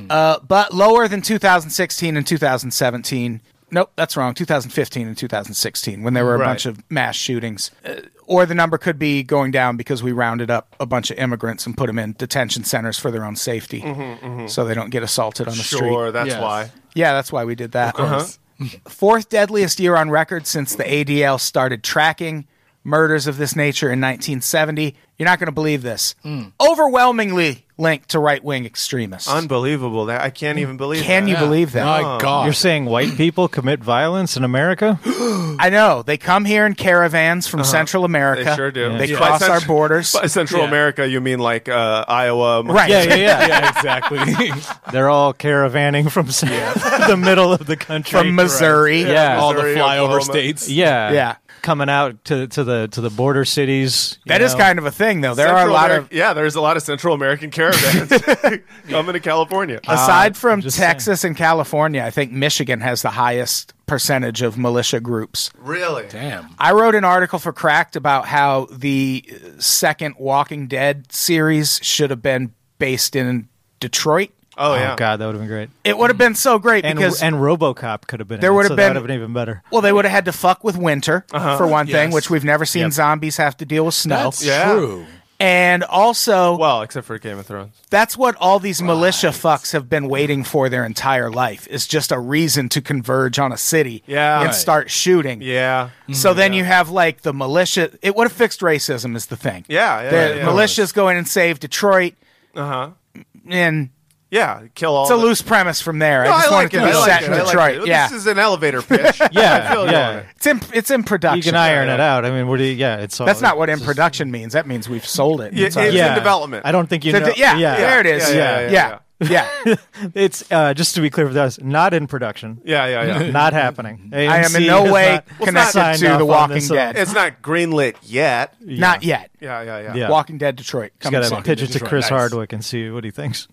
but lower than 2016 and 2017. Nope, that's wrong. 2015 and 2016, when there were a bunch of mass shootings. Or the number could be going down because we rounded up a bunch of immigrants and put them in detention centers for their own safety, so they don't get assaulted on the street. Sure, that's why. Yeah, that's why we did that. Uh-huh. Fourth deadliest year on record since the ADL started tracking murders of this nature in 1970. You're not going to believe this. Overwhelmingly linked to right-wing extremists. Unbelievable. I can't even believe that. Can you believe that? My God. You're saying white people commit violence in America? I know. They come here in caravans from Central America. They sure do. They cross our borders. By Central America, you mean like Iowa? Right. Yeah, exactly. They're all caravanning from the middle of the country. From Missouri. Yeah. All the Missouri, flyover Oklahoma. states. Yeah. Yeah. Coming out to the border cities. That is kind of a thing, though. There are a Central lot Ameri- of... Yeah, there's a lot of Central American caravans coming to California. Aside from just Texas and California, I think Michigan has the highest percentage of militia groups. Really? Damn. I wrote an article for Cracked about how the second Walking Dead series should have been based in Detroit. Oh, yeah. Oh God, that would have been great. It would have been so great And because RoboCop could have been. There in it, would have so been- that would have been even better. well, they would have had to fuck with winter for one thing, Yes. which we've never seen zombies have to deal with snow. That's Yeah. true. And also, Well, except for Game of Thrones. that's what all these militia fucks have been waiting for their entire life, is just a reason to converge on a city Yeah. and Right. start shooting. Yeah. So then you have like the militia. It would have fixed racism is the thing. Yeah. The militias go in and save Detroit, Uh-huh. and Yeah. Kill all it's a the- loose premise from there. No, I just like wanted to it. be I like set it. in I like Detroit. it. Yeah, This is an elevator pitch. Yeah, I feel you yeah. on it. it's in production. You can iron it out. I mean, what do you? Yeah, it's all. That's not what in production means. That means we've sold it. Yeah, It's it's already- in development. I don't think you So know. yeah, there it is. Yeah. Yeah. It's just to be clear for us, not in production. Yeah. Not happening. I am AMC in no has way not connected signed to off The on Walking this, Dead. It's not greenlit yet. Not yet. Yeah. Yeah. Walking Dead Detroit. Got Coming to soon. pitch it to Detroit. Chris Nice. Hardwick and see what he thinks.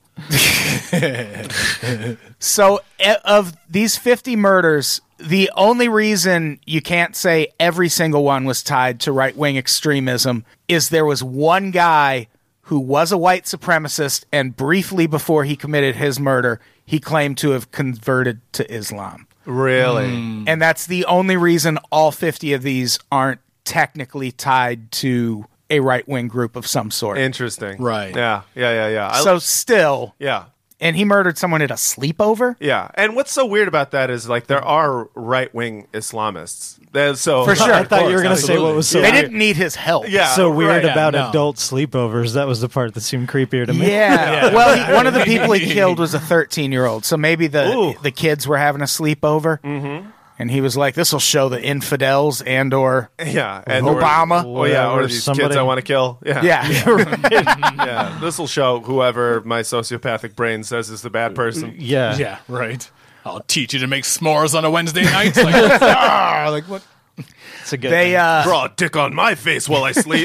So, of these 50 murders, the only reason you can't say every single one was tied to right-wing extremism is there was one guy who was a white supremacist, and briefly before he committed his murder, he claimed to have converted to Islam. Really? And that's the only reason all 50 of these aren't technically tied to a right-wing group of some sort. Interesting. Right. Yeah. So still, Yeah. and he murdered someone at a sleepover? Yeah. And what's so weird about that is like there are right-wing Islamists. So For sure. I thought you were going to say what was so They weird. didn't need his help. Yeah. so weird right. about no. adult sleepovers. That was the part that seemed creepier to me. Yeah. Well, one of the people he killed was a 13-year-old. So maybe Ooh. the kids were having a sleepover. Mm-hmm. And he was like, this will show the infidels and or Yeah. And Obama. Or Whatever, these somebody- kids I want to kill. Yeah. Yeah. Yeah. This will show whoever my sociopathic brain says is the bad person. Yeah. Yeah, right. I'll teach you to make s'mores on a Wednesday night. Like what? It's a good They thing. Draw a dick on my face while I sleep.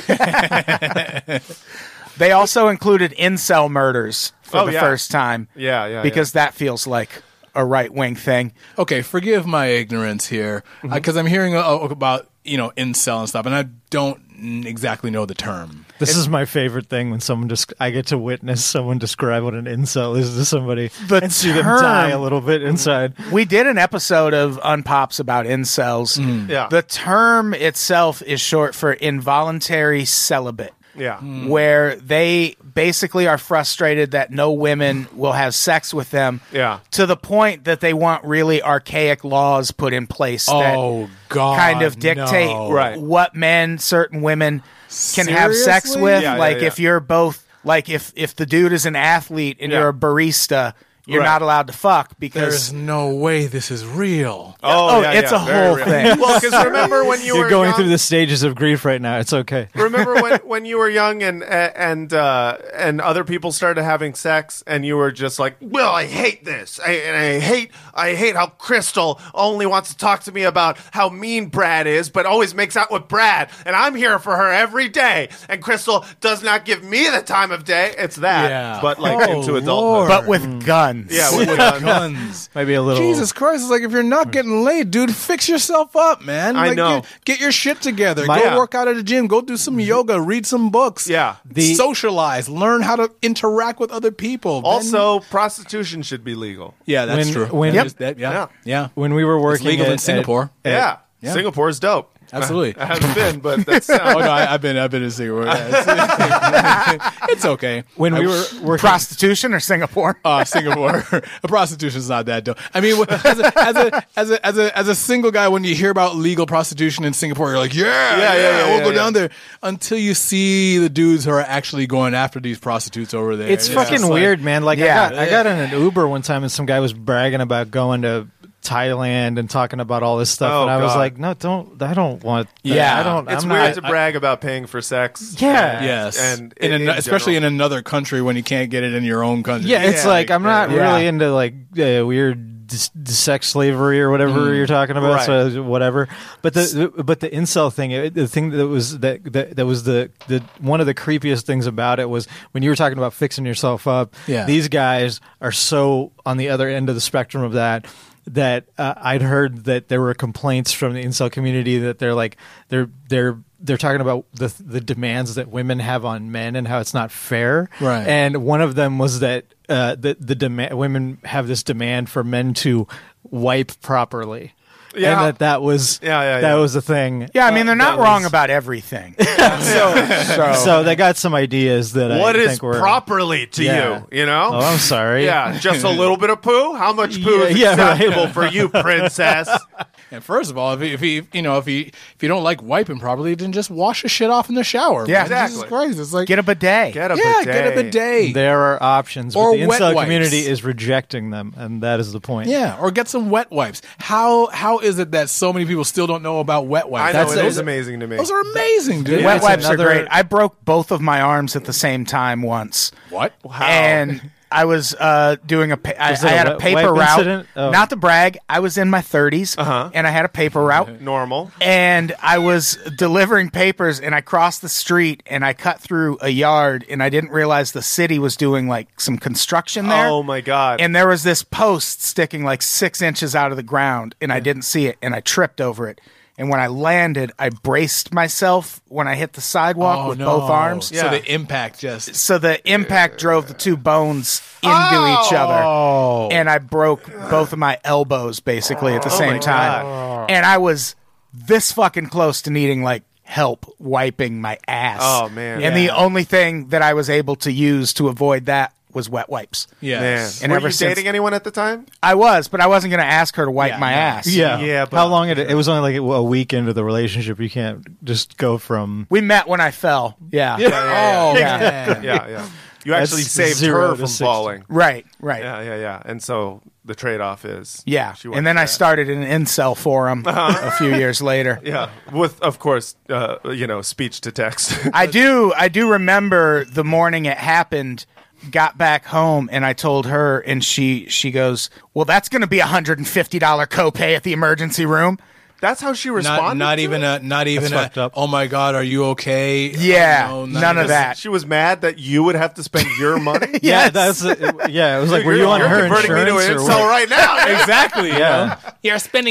they also included incel murders for Oh, the yeah. first time. Yeah. Because that feels like a right-wing thing. Okay, forgive my ignorance here, because I'm hearing about incel and stuff, and I don't exactly know the term. This is my favorite thing when someone I get to witness someone describe what an incel is to somebody The and see them term- die a little bit inside. We did an episode of Unpops about incels. Yeah. The term itself is short for involuntary celibate. Yeah. Where they basically are frustrated that no women will have sex with them. Yeah. To the point that they want really archaic laws put in place Oh, that God, kind of dictate no. Right. what men certain women can have sex Seriously? with. Yeah, like yeah. if you're both like if the dude is an athlete and Yeah. you're a barista, you're Right. not allowed to fuck because There's no way this is real. Oh, yeah, it's yeah, a very whole real. thing. Well, because remember when you You're were going young, through the stages of grief right now. It's okay. Remember when you were young and other people started having sex and you were just like, well, I hate this. I hate how Crystal only wants to talk to me about how mean Brad is, but always makes out with Brad, and I'm here for her every day, and Crystal does not give me the time of day. It's that, Yeah. but like Oh, into adulthood. Lord. but with guns. guns. Yeah, with guns. Maybe a little. Jesus Christ! It's like if you're not getting laid, dude, fix yourself up, man. I Like, know. Get your shit together. My- Go work out at the gym. Go do some yoga. Read some books. Yeah. Socialize. Learn how to interact with other people. Also, prostitution should be legal. Yeah, that's When- true. when- That Yep. is- that- Yeah. yeah. When we were working legal in at- Singapore. at- Yeah. Singapore's dope. Absolutely. I haven't been, but that's Oh no, I've been in Singapore. Yeah, it's okay. when we were working, Prostitution or Singapore? Singapore, prostitution's not that dope. I mean, as a single guy, when you hear about legal prostitution in Singapore, you're like, yeah, we'll go down there. Until you see the dudes who are actually going after these prostitutes over there, it's fucking just like- weird, man. Like Yeah. I got in an Uber one time and some guy was bragging about going to Thailand and talking about all this stuff, Oh, and I was God. like, no, don't. I don't want. That. Yeah. I don't. It's I'm weird not, to brag about paying for sex. Yeah. Yes, And especially general. in another country when you can't get it in your own country. Yeah, it's Yeah, like I'm not yeah. really into like weird sex slavery or whatever you're talking about. Right. So whatever. But the incel thing, the thing that was that was the one of the creepiest things about it was when you were talking about fixing yourself up. Yeah. These guys are so on the other end of the spectrum of that. I'd heard that there were complaints from the incel community that they're like they're talking about the demands that women have on men and how it's not fair. Right. And one of them was that the demand women have this demand for men to wipe properly. Yeah. And that was Yeah. was the thing. Yeah, I mean, they're not that wrong was- about everything. So they got some ideas that What I is think were properly to Yeah. you? You know? Oh, I'm sorry. Yeah, just a little bit of poo. How much poo is Yeah, right. acceptable for you, princess? And first of all, if you don't like wiping properly, then just wash the shit off in the shower. Yeah, man. exactly. Jesus Christ, it's like Get a bidet. Get a yeah, bidet. get a bidet. There are options, Or but the wet incel wipes. community is rejecting them, and that is the point. Yeah, or get some wet wipes. How is it that so many people still don't know about wet wipes? I know, That's- it is amazing to me. Those are amazing, dude. Wet it's wipes another- are great. I broke both of my arms at the same time once. What? And I was doing I Was it a had a wet paper wipe route. incident? Oh. Not to brag, I was in my 30s, and I had a paper route. Normal. And I was delivering papers, and I crossed the street, and I cut through a yard, and I didn't realize the city was doing like some construction there. Oh my god. And there was this post sticking like 6 inches out of the ground, and I didn't see it, and I tripped over it. And when I landed, I braced myself when I hit the sidewalk with both arms. So the impact just. So the impact drove the two bones into each other. And I broke both of my elbows basically at the same my time. God. And I was this fucking close to needing like help wiping my ass. Oh, man. And the only thing that I was able to use to avoid that was wet wipes. Yes. Man. And Were ever you since- dating anyone at the time? I was, but I wasn't going to ask her to wipe my ass. Yeah. Yeah, but- How long it was only like a week into the relationship. You can't just go from We met when I fell. Yeah. Oh, Yeah. Yeah. You actually That's saved 0 her to from 60. falling. Right. Yeah. And so the trade-off is Yeah. she wiped And then I that. started an incel forum a few years later. Yeah, with of course, speech to text. I do remember the morning it happened. Got back home and I told her, and she goes, "Well, that's going to be $150 copay at the emergency room." That's how she responded. Not to even it? a. fucked up. Oh my God, are you okay? Yeah, Oh, no, none of even- that. She was mad that you would have to spend your money. yeah. Yes. That's it was like, were you on You're her converting me insurance to an or incel what? right now? Exactly. Yeah. You're spending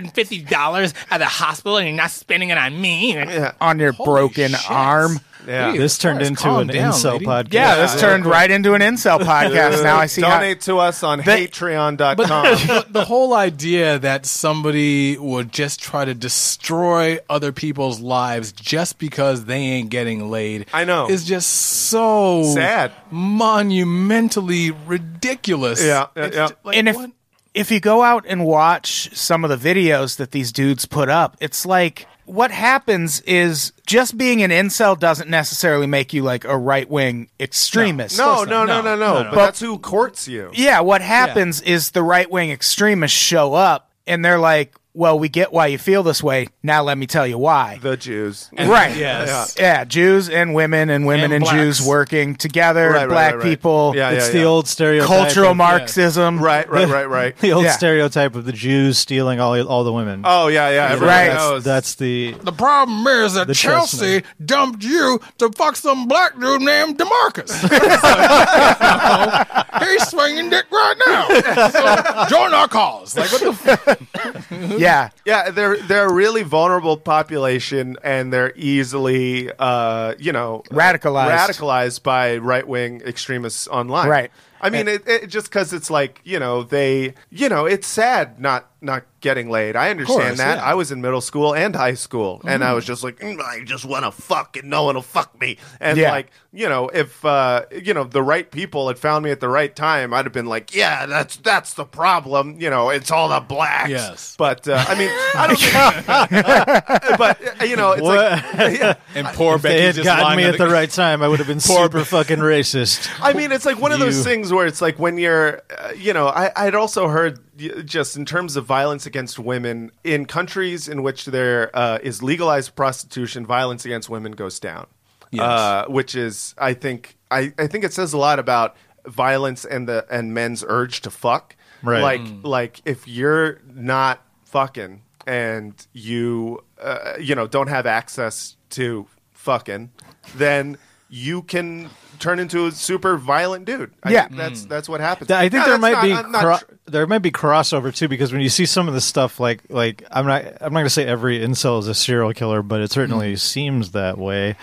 $150 at the hospital and you're not spending it on me. On your broken shit. arm. Yeah. This turned Christ, into calm an down, incel lady. podcast. Yeah, this turned right into an incel podcast. Now I see how. Donate to us on Patreon.com. But the whole idea that somebody would just try to destroy other people's lives just because they ain't getting laid, I know. is just so Sad. monumentally ridiculous. Yeah. It's just like, And what? if you go out and watch some of the videos that these dudes put up, it's like what happens is just being an incel doesn't necessarily make you like a right-wing extremist. No. No. But that's who courts you. Yeah, what happens is the right-wing extremists show up and they're like, well, we get why you feel this way. Now let me tell you why. The Jews. Right. Yes. Yeah, Jews and women and And Jews blacks. working together, Right, black right. people. Yeah, It's the old stereotype. Cultural of, Marxism. Right. The old Yeah. stereotype of the Jews stealing all the women. Oh, yeah. Everybody Right. knows. That's the The problem is that The Chelsea chestnut. dumped you to fuck some black dude named DeMarcus. He's swinging dick right now. So, join our cause. Like, what the fuck? Yeah. Yeah, they're a really vulnerable population, and they're easily, radicalized by right-wing extremists online. Right. I mean, it just because it's like, it's sad not getting laid. I understand course, that. yeah. I was in middle school and high school, and I was just like, I just want to fuck, and no one will fuck me. And Yeah. if the right people had found me at the right time, I'd have been like, yeah, that's the problem. It's all the blacks. Yes. But I mean, I don't think. But it's like. And poor If they Becky had just gotten lying me on at the right time, I would have been super fucking racist. I mean, it's like one of those You- things where it's like when you're, I'd also heard just in terms of violence against women in countries in which there is legalized prostitution, violence against women goes down. Yes. Which is, I think it says a lot about violence and men's urge to fuck. Right. Like if you're not fucking and you don't have access to fucking, then you can turn into a super violent dude. I Yeah. think that's what happens. I think No, there that's might not- be I'm not there might be crossover too, because when you see some of the stuff like I'm not going to say every incel is a serial killer, but it certainly seems that way.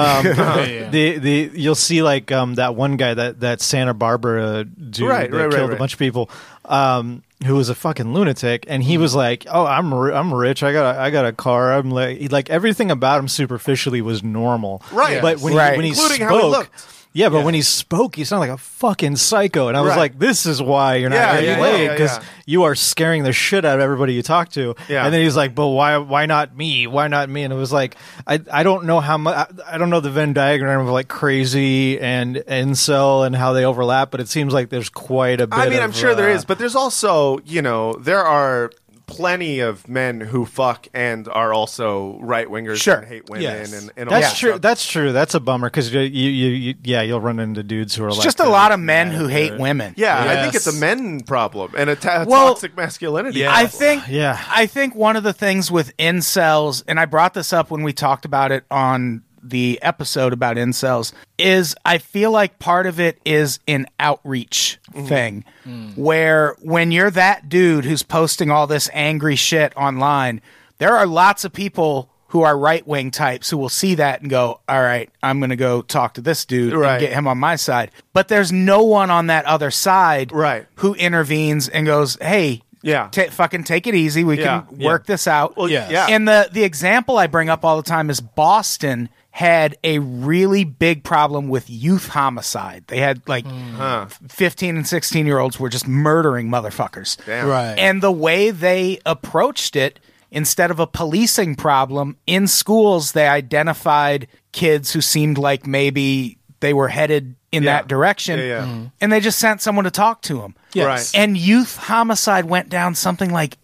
You'll see like that one guy that Santa Barbara dude that killed a bunch of people. Who was a fucking lunatic, and he was like, "Oh, I'm rich. I got a car. I'm like everything about him superficially was normal, Right. But when he Including spoke, how he looked. yeah, but when he spoke, he sounded like a fucking psycho, and I was Right. like, "This is why you're not Yeah, getting yeah, laid, yeah, because yeah. you are scaring the shit out of everybody you talk to." Yeah. And then he's like, "But why not me? Why not me?" And it was like, I don't know how much I don't know the Venn diagram of like crazy and incel and how they overlap, but it seems like there's quite a bit. I mean, I'm of, sure there is, but there's also, there are plenty of men who fuck and are also right wingers Sure. and hate women Yes. and all That's that true. stuff. That's true. That's a bummer because you'll run into dudes who are It's like just a that. lot of men who hate women. Yeah, I Yes. think it's a men problem and a Well, toxic masculinity. Yeah. I think Yeah. I think one of the things with incels, and I brought this up when we talked about it on the episode about incels, is I feel like part of it is an outreach thing where when you're that dude who's posting all this angry shit online, there are lots of people who are right-wing types who will see that and go, all right, I'm going to go talk to this dude Right. and get him on my side. But there's no one on that other side Right. who intervenes and goes, hey, Yeah. fucking take it easy. We Yeah. can work this out. Well, Yes. yeah. And the example I bring up all the time is Boston had a really big problem with youth homicide. They had like 15 and 16-year-olds were just murdering motherfuckers. Damn. Right. And the way they approached it, instead of a policing problem, in schools they identified kids who seemed like maybe they were headed in Yeah. that direction. Yeah, yeah. And they just sent someone to talk to them. Yes. Right. And youth homicide went down something like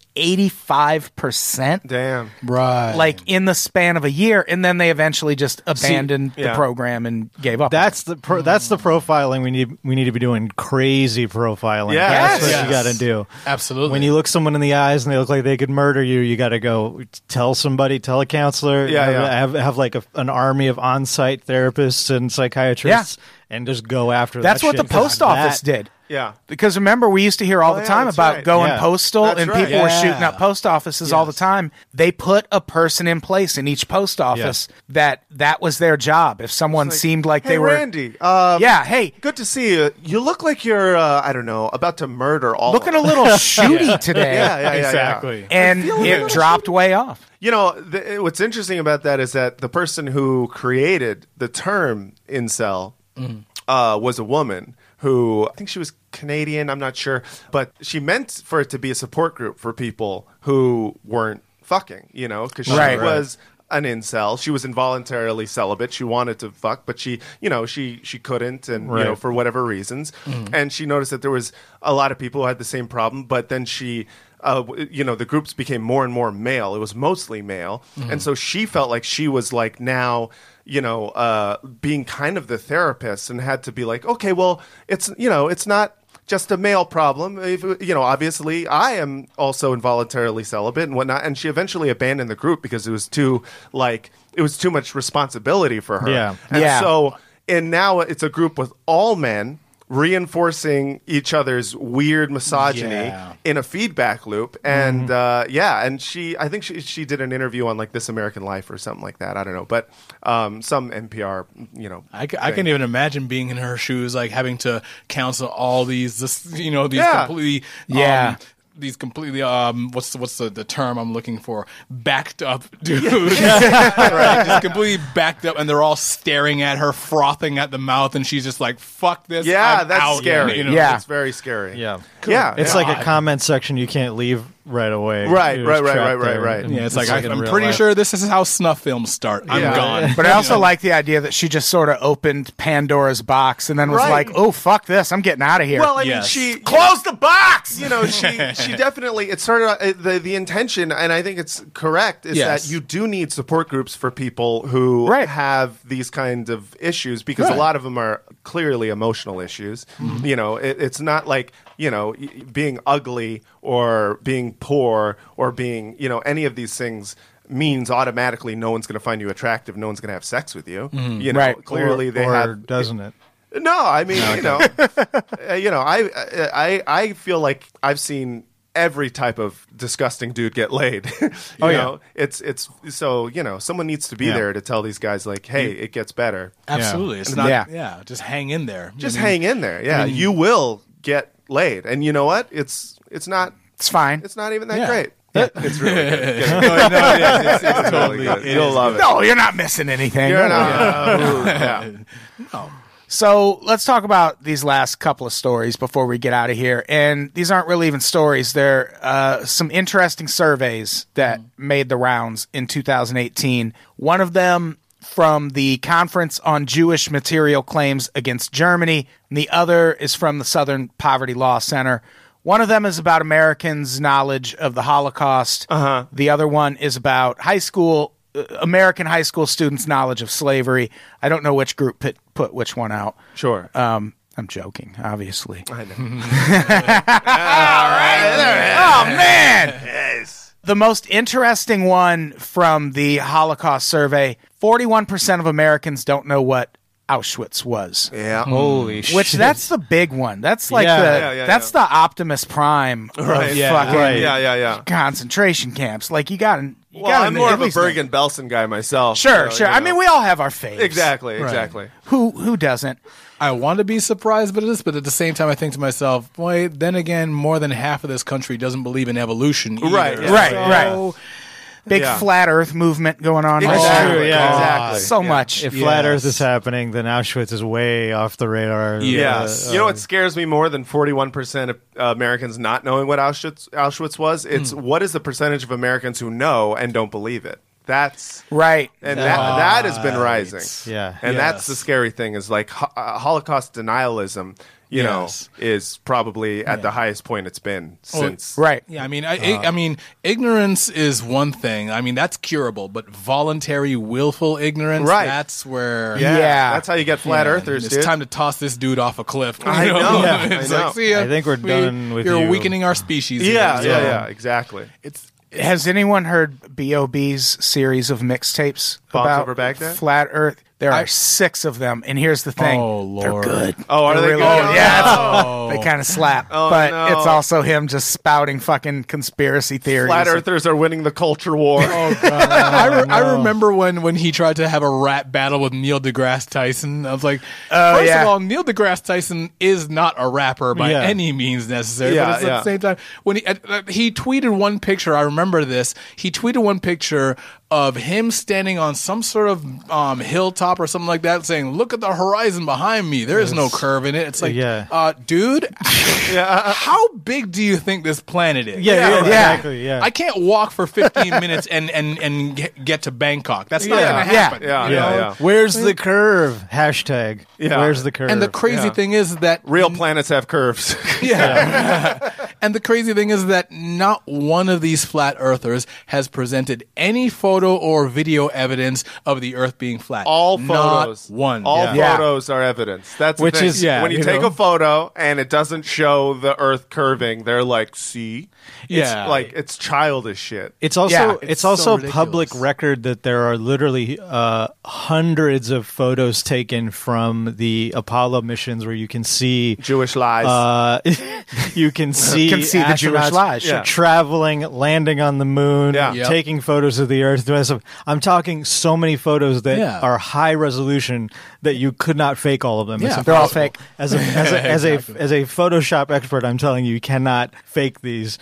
85%. Damn. Right. Like in the span of a year, and then they eventually just abandoned yeah. the program and gave up. That's the profiling we need to be doing. Crazy profiling. Yeah. That's what Yes. you got to do. Absolutely. When you look someone in the eyes and they look like they could murder you, you got to go tell somebody, tell a counselor. Yeah, have like an army of on-site therapists and psychiatrists, and just go after. That's that what shit, the post 'cause office that- did. Yeah. Because remember, we used to hear all the yeah, time that's about right. going Yeah. postal, That's and right. people were Yeah. shooting up post offices all the Yes. time. They put a person in place in each post office that was their job. If someone seemed like Hey, they were, Randy. yeah, hey, Good to see you. You look like you're, I don't know, about to murder all looking a of us. little shooty today. Yeah. exactly. And it dropped way off. You know, what's interesting about that is that the person who created the term incel was a woman who, I think she was Canadian, I'm not sure, but she meant for it to be a support group for people who weren't fucking, because she Right. was an incel. She was involuntarily celibate. She wanted to fuck, but she couldn't, and Right. for whatever reasons. And she noticed that there was a lot of people who had the same problem, but then she the groups became more and more male. It was mostly male. And so she felt like she was like now, being kind of the therapist and had to be like, okay, well, it's not just a male problem. Obviously I am also involuntarily celibate and whatnot. And she eventually abandoned the group because it was too much responsibility for her. Yeah. And now it's a group with all men reinforcing each other's weird misogyny in a feedback loop. And and I think she did an interview on like This American Life or something like that. I don't know, but some NPR, I can even imagine being in her shoes, like having to counsel all these completely these completely what's the term I'm looking for, backed up dudes. Right, just completely backed up, and they're all staring at her, frothing at the mouth, and she's just like, fuck this. That's out. scary. It's very scary. It's like a comment section you can't leave right away. Right. Yeah, it's like I'm pretty sure this is how snuff films start. I'm gone. But I also like the idea that she just sort of opened Pandora's box and then was like, oh, fuck this, I'm getting out of here. Well, I mean, she closed the box. She definitely, it started the intention, and I think it's correct, is that you do need support groups for people who have these kinds of issues, because a lot of them are clearly emotional issues. It's not like being ugly or being poor or being any of these things means automatically no one's going to find you attractive, no one's going to have sex with you. Clearly they have, doesn't it? No, I mean, I feel like I've seen every type of disgusting dude get laid. It's so someone needs to be there to tell these guys like, hey, it gets better. Absolutely. It's not just hang in there. Hang in there. Yeah, you will get laid, and you know what? It's not. It's fine. It's not even that great. It's really good. It's totally good. You'll love it. No, you're not missing anything. You're not. No. So let's talk about these last couple of stories before we get out of here. And these aren't really even stories. They're some interesting surveys that made the rounds in 2018. One of them from the Conference on Jewish Material Claims Against Germany, and the other is from the Southern Poverty Law Center. One of them is about Americans' knowledge of the Holocaust. The other one is about American high school students' knowledge of slavery. I don't know which group put which one out. Sure. I'm joking, obviously. I know. All right. Oh, man. Yes. The most interesting one from the Holocaust survey, 41% of Americans don't know what Auschwitz was. Yeah. Holy shit. Which, that's the big one. That's like that's the Optimus Prime of fucking concentration camps. Like, you got to... I'm more of a Bergen-Belsen guy myself. Sure. I mean, we all have our faves. Exactly. Who doesn't? I want to be surprised by this, but at the same time, I think to myself, boy, then again, more than half of this country doesn't believe in evolution either. Right. Big flat Earth movement going on. Exactly. Exactly. So much. If flat Earth is happening, then Auschwitz is way off the radar. Yes. You know what scares me more than 41% of Americans not knowing what Auschwitz was? It's what is the percentage of Americans who know and don't believe it? That's right. And that has been rising. Yeah. And that's the scary thing, is like Holocaust denialism, is probably at the highest point it's been since. Right. Yeah, I mean, ignorance is one thing. I mean, that's curable, but voluntary, willful ignorance, that's where... Yeah. That's how you get flat earthers, dude. It's time to toss this dude off a cliff. I know. I know. Like, see ya. I think we're done with You're weakening our species. Yeah, exactly. Has anyone heard B.O.B.'s series of mixtapes about Over Baghdad? flat Earth? There are 6 of them, and here's the thing. Oh, Lord. They're good. Oh, are they really good? Yeah, they kind of slap. But it's also him just spouting fucking conspiracy theories. Flat Earthers are winning the culture war. Oh, God. I remember when he tried to have a rap battle with Neil deGrasse Tyson. I was like, first of all, Neil deGrasse Tyson is not a rapper by any means necessary. But it's at the same time, when he tweeted one picture, I remember this. He tweeted one picture of him standing on some sort of hilltop or something like that, saying, "Look at the horizon behind me. There is no curve in it." It's like, dude, how big do you think this planet is? Exactly. Yeah, I can't walk for 15 minutes and get to Bangkok. That's not going to happen. Yeah. Where's the curve? Hashtag. Yeah. Where's the curve? And the crazy thing is that real planets have curves. And the crazy thing is that not one of these flat earthers has presented any photo or video evidence of the Earth being flat. All photos. Not one. All photos are evidence. That's the thing. When you take a photo and it doesn't show the Earth curving, they're like, see? It's childish shit. It's also so public record that there are literally hundreds of photos taken from the Apollo missions where you can see Jewish lies. You can see the Jewish lies. Traveling, landing on the moon, taking photos of the Earth. I'm talking so many photos that are high resolution that you could not fake all of them. Yeah, they're all fake. As a Photoshop expert, I'm telling you cannot fake these.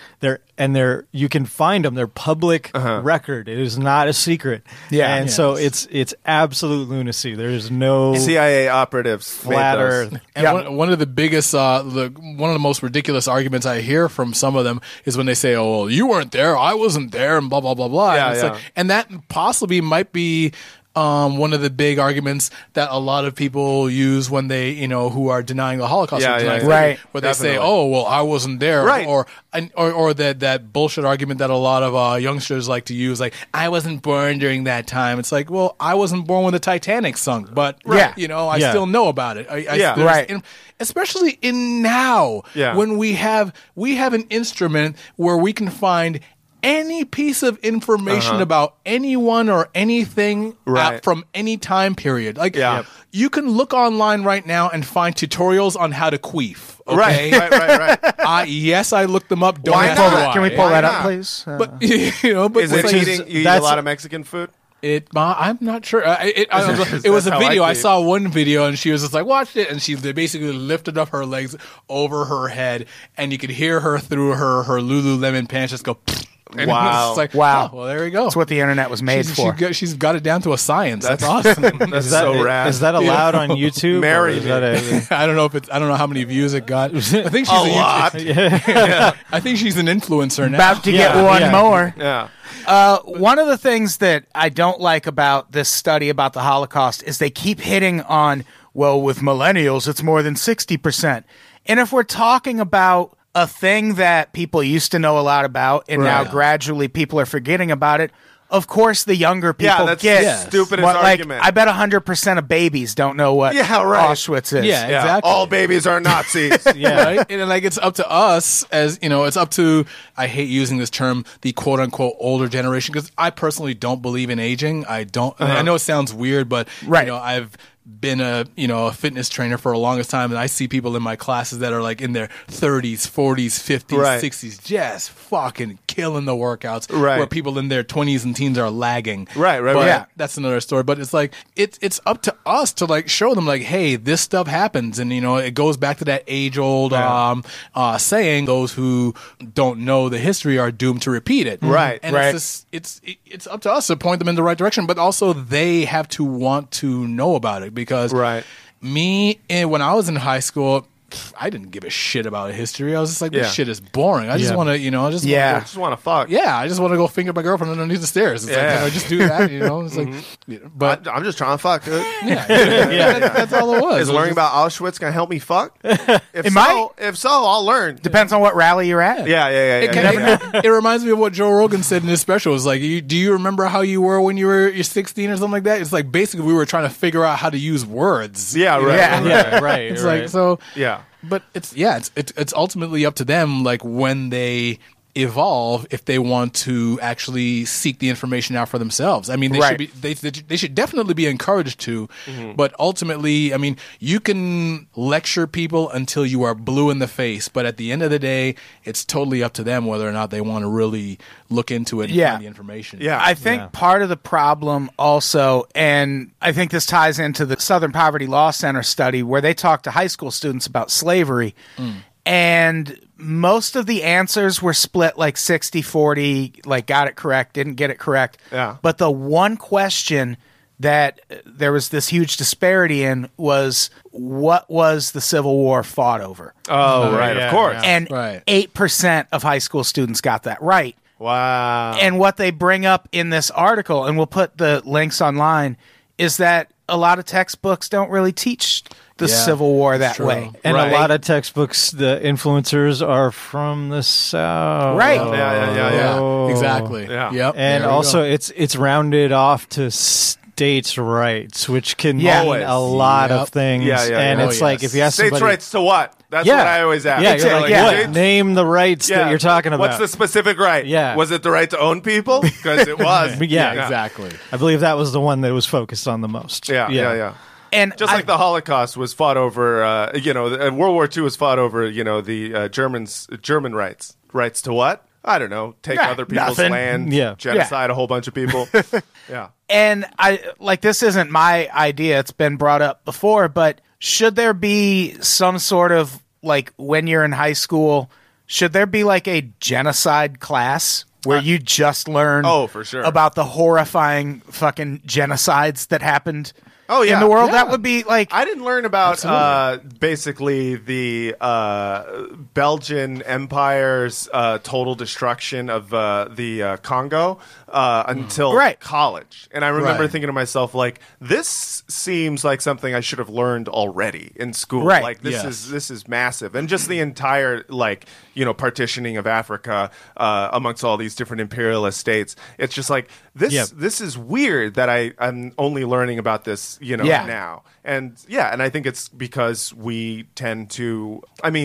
You can find them. They're public record. It is not a secret. Yeah, and so it's absolute lunacy. There is no CIA operatives flat Earth. And one of the biggest, one of the most ridiculous arguments I hear from some of them is when they say, "Oh, well, you weren't there, I wasn't there," and blah blah blah blah. And that possibly might be one of the big arguments that a lot of people use when they, who are denying the Holocaust, right? Where they say, "Oh, well, I wasn't there," right? Or that bullshit argument that a lot of youngsters like to use, like, "I wasn't born during that time." It's like, well, I wasn't born when the Titanic sunk, but I still know about it. Especially in now, when we have an instrument where we can find any piece of information about anyone or anything from any time period. You can look online right now and find tutorials on how to queef. Okay? Right. Yes, I looked them up. Can we pull that up, please? But is it cheating? You eat a lot of Mexican food? I'm not sure. It was a video. I saw one video, and she was just like, "Watched it," and they basically lifted up her legs over her head, and you could hear her through her Lululemon pants just go. And wow! It's like, wow. Well, there you go. That's what the internet was made for. She's got it down to a science. That's awesome. That's so rad. Is that allowed on YouTube? I don't know I don't know how many views it got. I think she's a lot. I think she's an influencer now. About to get one more. Yeah. One of the things that I don't like about this study about the Holocaust is they keep hitting on, well, with millennials, it's more than 60%. And if we're talking about a thing that people used to know a lot about, and now gradually people are forgetting about it, of course the younger people that's get the stupidest argument. I bet 100% of Auschwitz don't know what Auschwitz is. Yeah, exactly. All babies are Nazis. Right? And it's up to us as, it's up to, I hate using this term, the quote unquote older generation, because I personally don't believe in aging. I don't, I know it sounds weird, but I've been a fitness trainer for the longest time, and I see people in my classes that are like in their 30s, 40s, 50s, 60s, just fucking killing the workouts. Where people in their 20s and teens are lagging. But that's another story. But it's like it's up to us to like show them like, hey, this stuff happens, and it goes back to that age old saying: those who don't know the history are doomed to repeat it. And it's up to us to point them in the right direction, but also they have to want to know about it. Because when I was in high school, I didn't give a shit about history. I was just like, this shit is boring. I just want to, I just want to fuck. Yeah, I just want to go finger my girlfriend underneath the stairs. It's like, just do that, It's like, but I'm just trying to fuck, dude. That's all it was. Is learning about Auschwitz gonna help me fuck? If so, I'll learn. Depends on what rally you're at. It reminds me of what Joe Rogan said in his special. It's like, do you remember how you were when you're 16 or something like that? It's like basically we were trying to figure out how to use words. It's like so. But it's ultimately up to them, like when they evolve, if they want to actually seek the information out for themselves. I mean, they should definitely be encouraged to, but ultimately, I mean, you can lecture people until you are blue in the face, but at the end of the day, it's totally up to them whether or not they want to really look into it and find the information. I think part of the problem also, and I think this ties into the Southern Poverty Law Center study where they talked to high school students about slavery, and most of the answers were split like 60-40, like got it correct, didn't get it correct. Yeah. But the one question that there was this huge disparity in was, what was the Civil War fought over? Oh, right, yeah, of course. yeah. And 8% of high school students got that right. Wow. And what they bring up in this article, and we'll put the links online, is that a lot of textbooks don't really teach the Civil War that way. And Right. a lot of textbooks, the influencers are from the South. Right. Yeah, exactly. Yeah. Yep. And There we also, go. it's rounded off to states' rights, which can Yeah. mean a lot Yep. of things. Yeah, yeah, and yeah. it's Oh, like, yes. if you ask States' somebody, rights to what? That's Yeah. what I always ask. yeah, It's you're like, like, what? states- Name the rights that you're talking about. What's the specific right? Yeah. Was it the right to own people? Because it was. Yeah. Exactly. I believe that was the one that was focused on the most. Yeah. And Just like the Holocaust was fought over, World War II was fought over, the German rights to what? I don't know. Take Yeah, other people's nothing. land, Yeah. genocide a whole bunch of people. Yeah. And this isn't my idea. It's been brought up before, but should there be some sort of, like, when you're in high school, should there be like a genocide class where you just learn for sure. about the horrifying fucking genocides that happened Oh, yeah. in the world? Yeah. That would be like, I didn't learn about basically the Belgian Empire's total destruction of the Congo until Right. college. And I remember Right. thinking to myself, like, this seems like something I should have learned already in school. Right. Like, this Yes. is massive. And just the entire, partitioning of Africa amongst all these different imperialist states. It's just like, this is weird that I'm only learning about this, now. And I think it's because we tend to,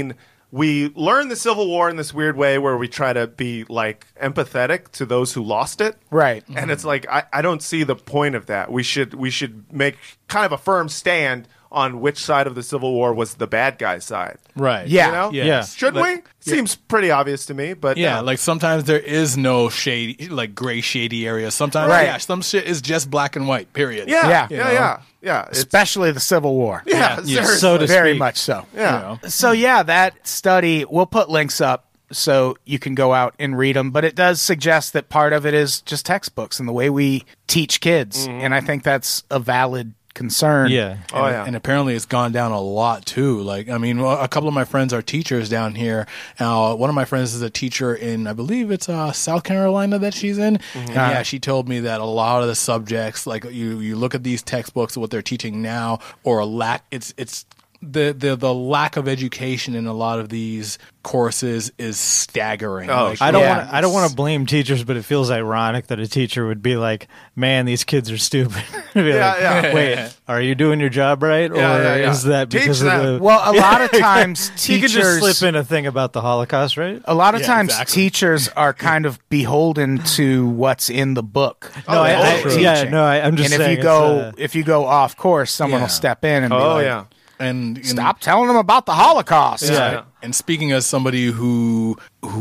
we learn the Civil War in this weird way where we try to be like empathetic to those who lost it. right. And it's like, I don't see the point of that. We should make kind of a firm stand on which side of the Civil War was the bad guy side. Right. Yeah. You know? Yes. Should we? Seems pretty obvious to me, but Yeah, no. like sometimes there is no shady, like gray, shady areas. Sometimes, Right. some shit is just black and white. Period. Yeah. yeah. It's, Especially the Civil War. yeah, Yeah, seriously. so to Very speak. much so. yeah. So that study, we'll put links up so you can go out and read them, but it does suggest that part of it is just textbooks and the way we teach kids, and I think that's a valid concern. Yeah. Oh, yeah. And apparently it's gone down a lot too. Like, a couple of my friends are teachers down here. One of my friends is a teacher in, I believe it's South Carolina that she's in. And yeah, she told me that a lot of the subjects, like you look at these textbooks, what they're teaching now, or it's the lack of education in a lot of these courses is staggering. Oh, Like, I don't Yeah. want. I don't want to blame teachers, but it feels ironic that a teacher would be like, "Man, these kids are stupid." Be like, yeah. Wait, are you doing your job right, or yeah. is that Teach because them. of the? Well, a lot of times you could teachers just slip in a thing about the Holocaust, right? a lot of Yeah, times exactly. teachers are kind of beholden to what's in the book. No, totally. I'm just and saying. if you go off course, someone Yeah. will step in and be Oh, like, yeah. and stop telling them about the Holocaust. Yeah. And speaking as somebody who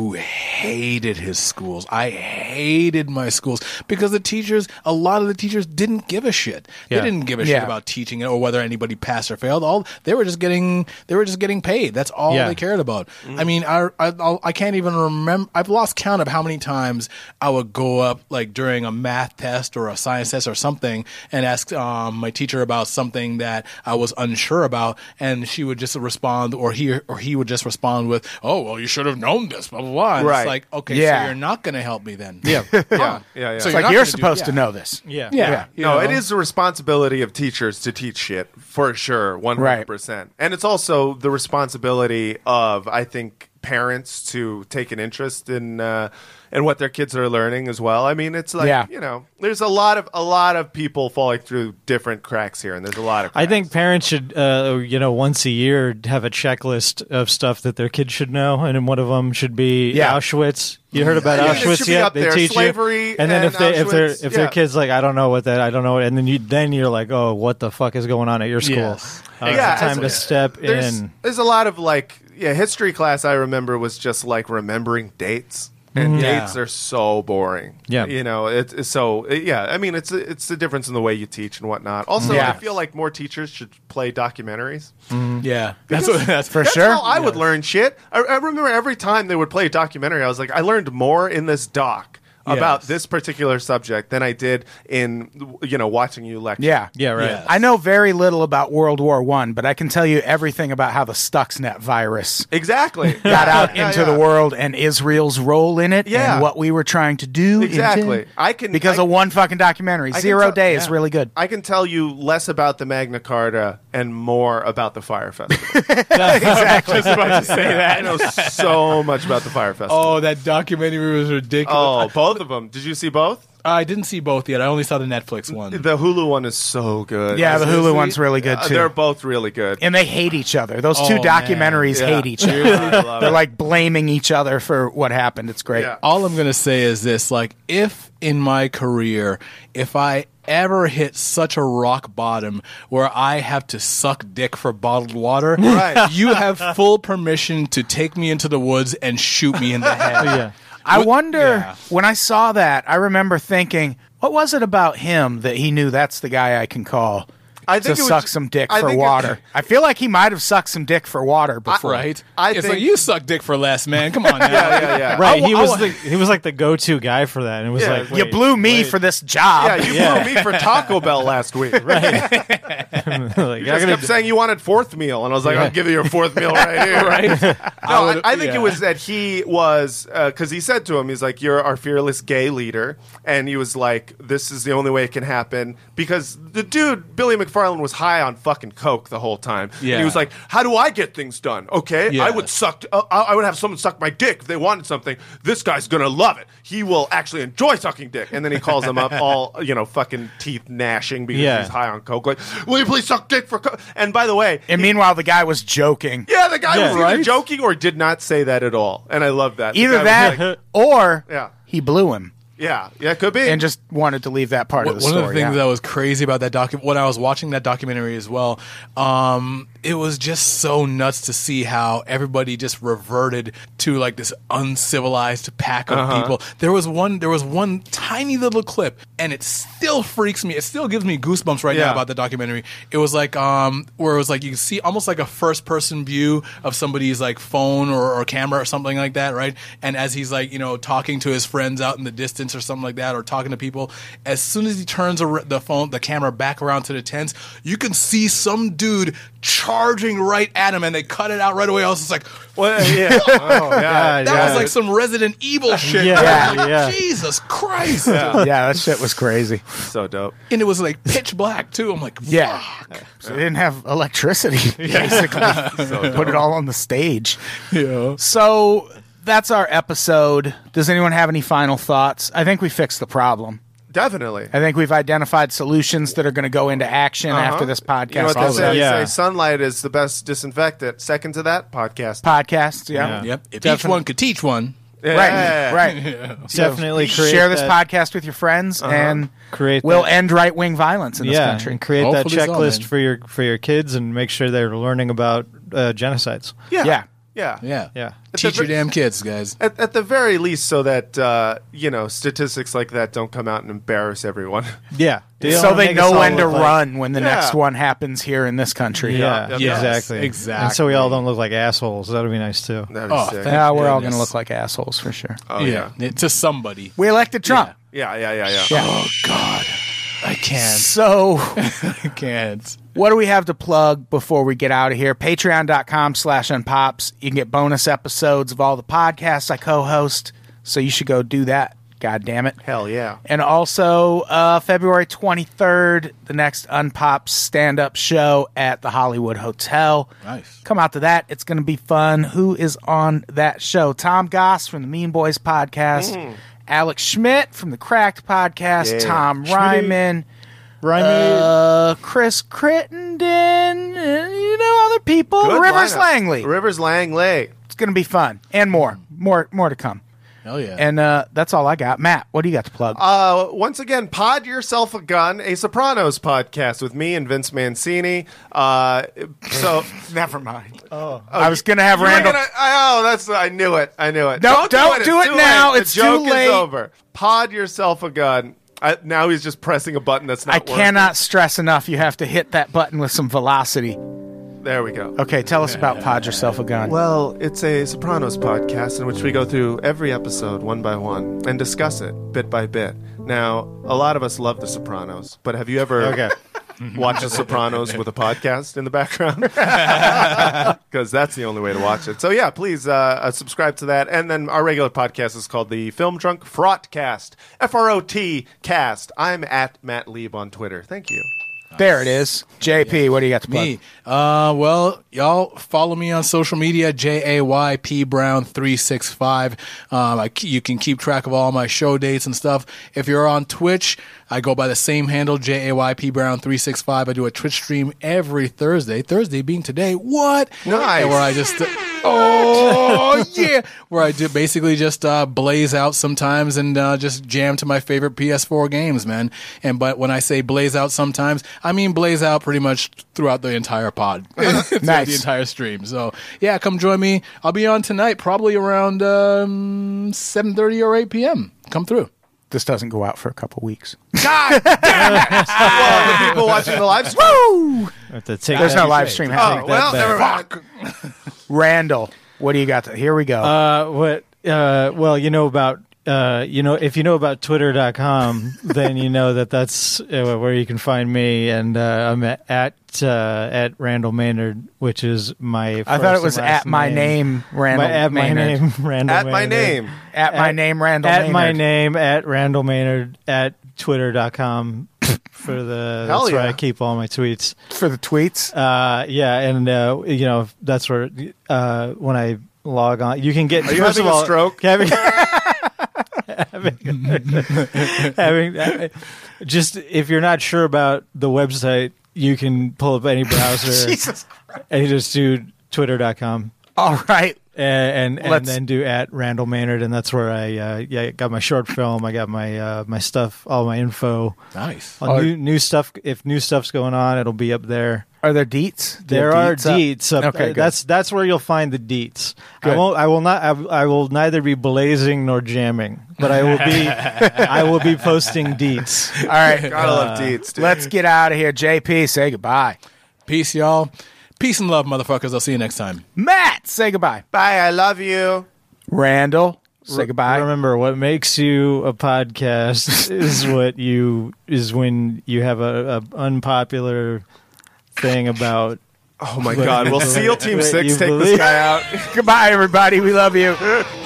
hated his schools, I hated my schools because a lot of the teachers didn't give a shit. Yeah. They didn't give a shit Yeah. about teaching it or whether anybody passed or failed. They were just getting paid. That's all Yeah. they cared about. I can't even remember. I've lost count of how many times I would go up like during a math test or a science test or something and ask my teacher about something that I was unsure about, and she would just respond, or he would just respond with, "Oh, well, you should have known this." Blah blah blah. And Right. It's like, okay, Yeah. so you're not going to help me then. Yeah. Yeah. So It's you're like not you're gonna supposed to know this. Yeah. Yeah. No, it is the responsibility of teachers to teach shit for sure, 100%. And it's also the responsibility of, I think, parents to take an interest in what their kids are learning as well. I mean, it's like, there's a lot of people falling through different cracks here, and there's a lot of cracks. I think parents should, once a year have a checklist of stuff that their kids should know, and then one of them should be Auschwitz. You heard about Yeah, it Auschwitz should be yet? up there. They teach Slavery you, and then and if Auschwitz, their kids like, I don't know what that, I don't know, and then you're like, oh, what the fuck is going on at your school? Yes. It's time to step in. There's a lot of history class I remember was just like remembering dates. and dates are so boring. Yeah. You know, it's so, yeah, I mean, it's the difference in the way you teach and whatnot. Also, I feel like more teachers should play documentaries. Yeah, Because that's For that's sure. how I would learn shit. I remember every time they would play a documentary, I was like, I learned more in this doc about this particular subject than I did in, watching you lecture. Yeah. Yeah, right. Yes. I know very little about World War I, but I can tell you everything about how the Stuxnet virus Exactly. got out Yeah, into yeah. the world and Israel's role in it Yeah. and what we were trying to do. Exactly. Because of one fucking documentary. I can 0 tell- Day is really good. I can tell you less about the Magna Carta and more about the Fire Festival. Exactly. just about to say that. I know so much about the Fire Festival. Oh, that documentary was ridiculous. Oh, both of them. Did you see both? I didn't see both yet. I only saw the Netflix one. The Hulu one is so good. Yeah, the Seriously? Hulu one's really good too. They're both really good. And they hate each other. Those two Oh, documentaries man. Yeah. hate each other. I love They're it. like blaming each other for what happened. It's great. Yeah. All I'm going to say is this, like, if in my career, if I ever hit such a rock bottom where I have to suck dick for bottled water, Right. you have full permission to take me into the woods and shoot me in the head. Yeah. I wonder, yeah. when I saw that, I remember thinking, what was it about him that he knew that's the guy I can call I to think it was- suck some dick I for think it- water? I feel like he might have sucked some dick for water before. Right? I it's think- like, you suck dick for less, man. Come on now. Yeah. Right, I he wa- was like the go-to guy for that, and it was Yeah. like, You wait, blew me wait. for this job. Yeah, you blew me for Taco Bell last week. like, You just kept saying you wanted fourth meal, and I was like, I'll give you your fourth meal right here. Right? No, I think yeah. it was that he was, because he said to him, he's like, you're our fearless gay leader. And he was like, this is the only way it can happen. Because the dude, Billy McFarland, was high on fucking coke the whole time. And Yeah. he was like, how do I get things done? Okay, Yeah. I would have someone suck my dick if they wanted something. This guy's going to love it. He will actually enjoy sucking dick. And then he calls him up all, fucking teeth gnashing because Yeah. he's high on coke. Like, will you please suck dick for coke? And by the way, And meanwhile, the guy was joking. yeah, the guy Yeah, was either right? joking or did not say that at all, and I love that. The Either guy was that like, or Yeah. he blew him yeah, it could be. and just wanted to leave that part of the One story. of the things out. that was crazy about that when I was watching that documentary as well, it was just so nuts to see how everybody just reverted to like this uncivilized pack of people. There was one tiny little clip, and it still freaks me. It still gives me goosebumps right Yeah. now about the documentary. It was like where it was like you can see almost like a first person view of somebody's like phone or camera or something like that, right? And as he's like talking to his friends out in the distance or something like that, or talking to people, as soon as he turns the camera back around to the tents, you can see some dude charging right at him, and they cut it out right away. I was just like, well, yeah. Oh, God, that yeah. was like some Resident Evil shit. Yeah, I was like, yeah. Jesus Christ. yeah, that shit was crazy. So dope. And it was like pitch black too. I'm like, Yeah. So they didn't have electricity, basically. Put it all on the stage. yeah. So that's our episode. Does anyone have any final thoughts? I think we fixed the problem. Definitely. I think we've identified solutions that are going to go into action after this podcast. You know what they Also. say? Yeah. They say sunlight is the best disinfectant. Second to that, podcast. Podcasts, yeah. Yeah. Yep. If each Definitely. one could teach one. Yeah. Right. Definitely create Share this that- podcast with your friends, and Create we'll that- end right-wing violence in this yeah, country. and create Hopefully that so, checklist man. for your kids, and make sure they're learning about genocides. Yeah. Yeah. Yeah. Yeah. Yeah. Teach your damn kids, guys. At the very least, so that statistics like that don't come out and embarrass everyone. Yeah, So they make know us all when to look like- run when the Yeah. next one happens here in this country. Yeah, Yes, exactly, exactly. And so we all don't look like assholes. That would be nice too. That'd be Oh, sick. thank Yeah, we're all going to goodness. look like assholes for sure. Oh yeah. To somebody. We elected Trump. Yeah. Yeah. Oh God. I can't. So I can't. what do we have to plug before we get out of here? Patreon.com/unpops. You can get bonus episodes of all the podcasts I co-host. So you should go do that. God damn it. Hell yeah. And also, February 23rd, the next Unpops stand-up show at the Hollywood Hotel. Nice. Come out to that. It's going to be fun. Who is on that show? Tom Goss from the Mean Boys podcast. Alex Schmidt from the Cracked podcast. Yeah. Tom Ryman. Chris Crittenden. Other people. Good Rivers lineup. Langley. Rivers Langley. It's going to be fun. And more. More to come. Hell yeah. And that's all I got. Matt, what do you got to plug? Once again, Pod Yourself a Gun, a Sopranos podcast with me and Vince Mancini. So never mind. I was going to have Randall. I knew it. Don't do it now. It's the joke too late. is over. Pod Yourself a Gun. Now he's just pressing a button that's not working. Cannot stress enough. You have to hit that button with some velocity. There we go. Okay, tell us about Pod Yourself a Gun. Well, it's a Sopranos podcast in which we go through every episode one by one and discuss it bit by bit. Now, a lot of us love The Sopranos, but have you ever watched The Sopranos with a podcast in the background? Because that's the only way to watch it. So yeah, please subscribe to that. And then our regular podcast is called the Film Drunk Frotcast. F-R-O-T cast. I'm at Matt Lieb on Twitter. Thank you. There it is. JP, what do you got to plug? Me. Well, y'all follow me on social media, JAYP Brown 365. You can keep track of all my show dates and stuff. If you're on Twitch, I go by the same handle, JAYP Brown 365. I do a Twitch stream every Thursday. Thursday being today. What? Nice. And where I just where I do basically just blaze out sometimes and just jam to my favorite PS4 games, man. But when I say blaze out sometimes, I mean blaze out pretty much throughout the entire pod. Nice. The entire stream. So yeah, come join me. I'll be on tonight, probably around 7:30 or 8 p.m. Come through. This doesn't go out for a couple weeks. God damn it! Well, the people watching the live stream. Woo! There's no live stream happening. Oh, well, never mind. Randall, what do you got? Here we go. Well, you know about if you know about Twitter.com, then you know that's where you can find me, and I'm at Randall Maynard, which is my. I thought it was at my name, Randall. At my name, Randall. At my name. At my name, Randall. At Maynard. my name, at Randall Maynard at Twitter.com. For that's where I keep all my tweets. For the tweets? Yeah, and that's where when I log on, you can get. Are you having a stroke? Just if you're not sure about the website, you can pull up any browser and you just do Twitter.com. All right. And then do at Randall Maynard, and that's where I got my short film. I got my my stuff, all my info. Nice. New stuff. If new stuff's going on, it'll be up there. Are there deets? There are deets. Okay, good. That's where you'll find the deets. Good. I will neither be blazing nor jamming, but I will be posting deets. All right. Gotta love deets, dude. Let's get out of here. JP, say goodbye. Peace, y'all. Peace and love, motherfuckers. I'll see you next time. Matt, say goodbye. Bye, I love you. Randall, say goodbye. Remember, what makes you a podcast is when you have a unpopular thing about. Oh my God! Will SEAL Team 6 take this guy out? Goodbye, everybody. We love you.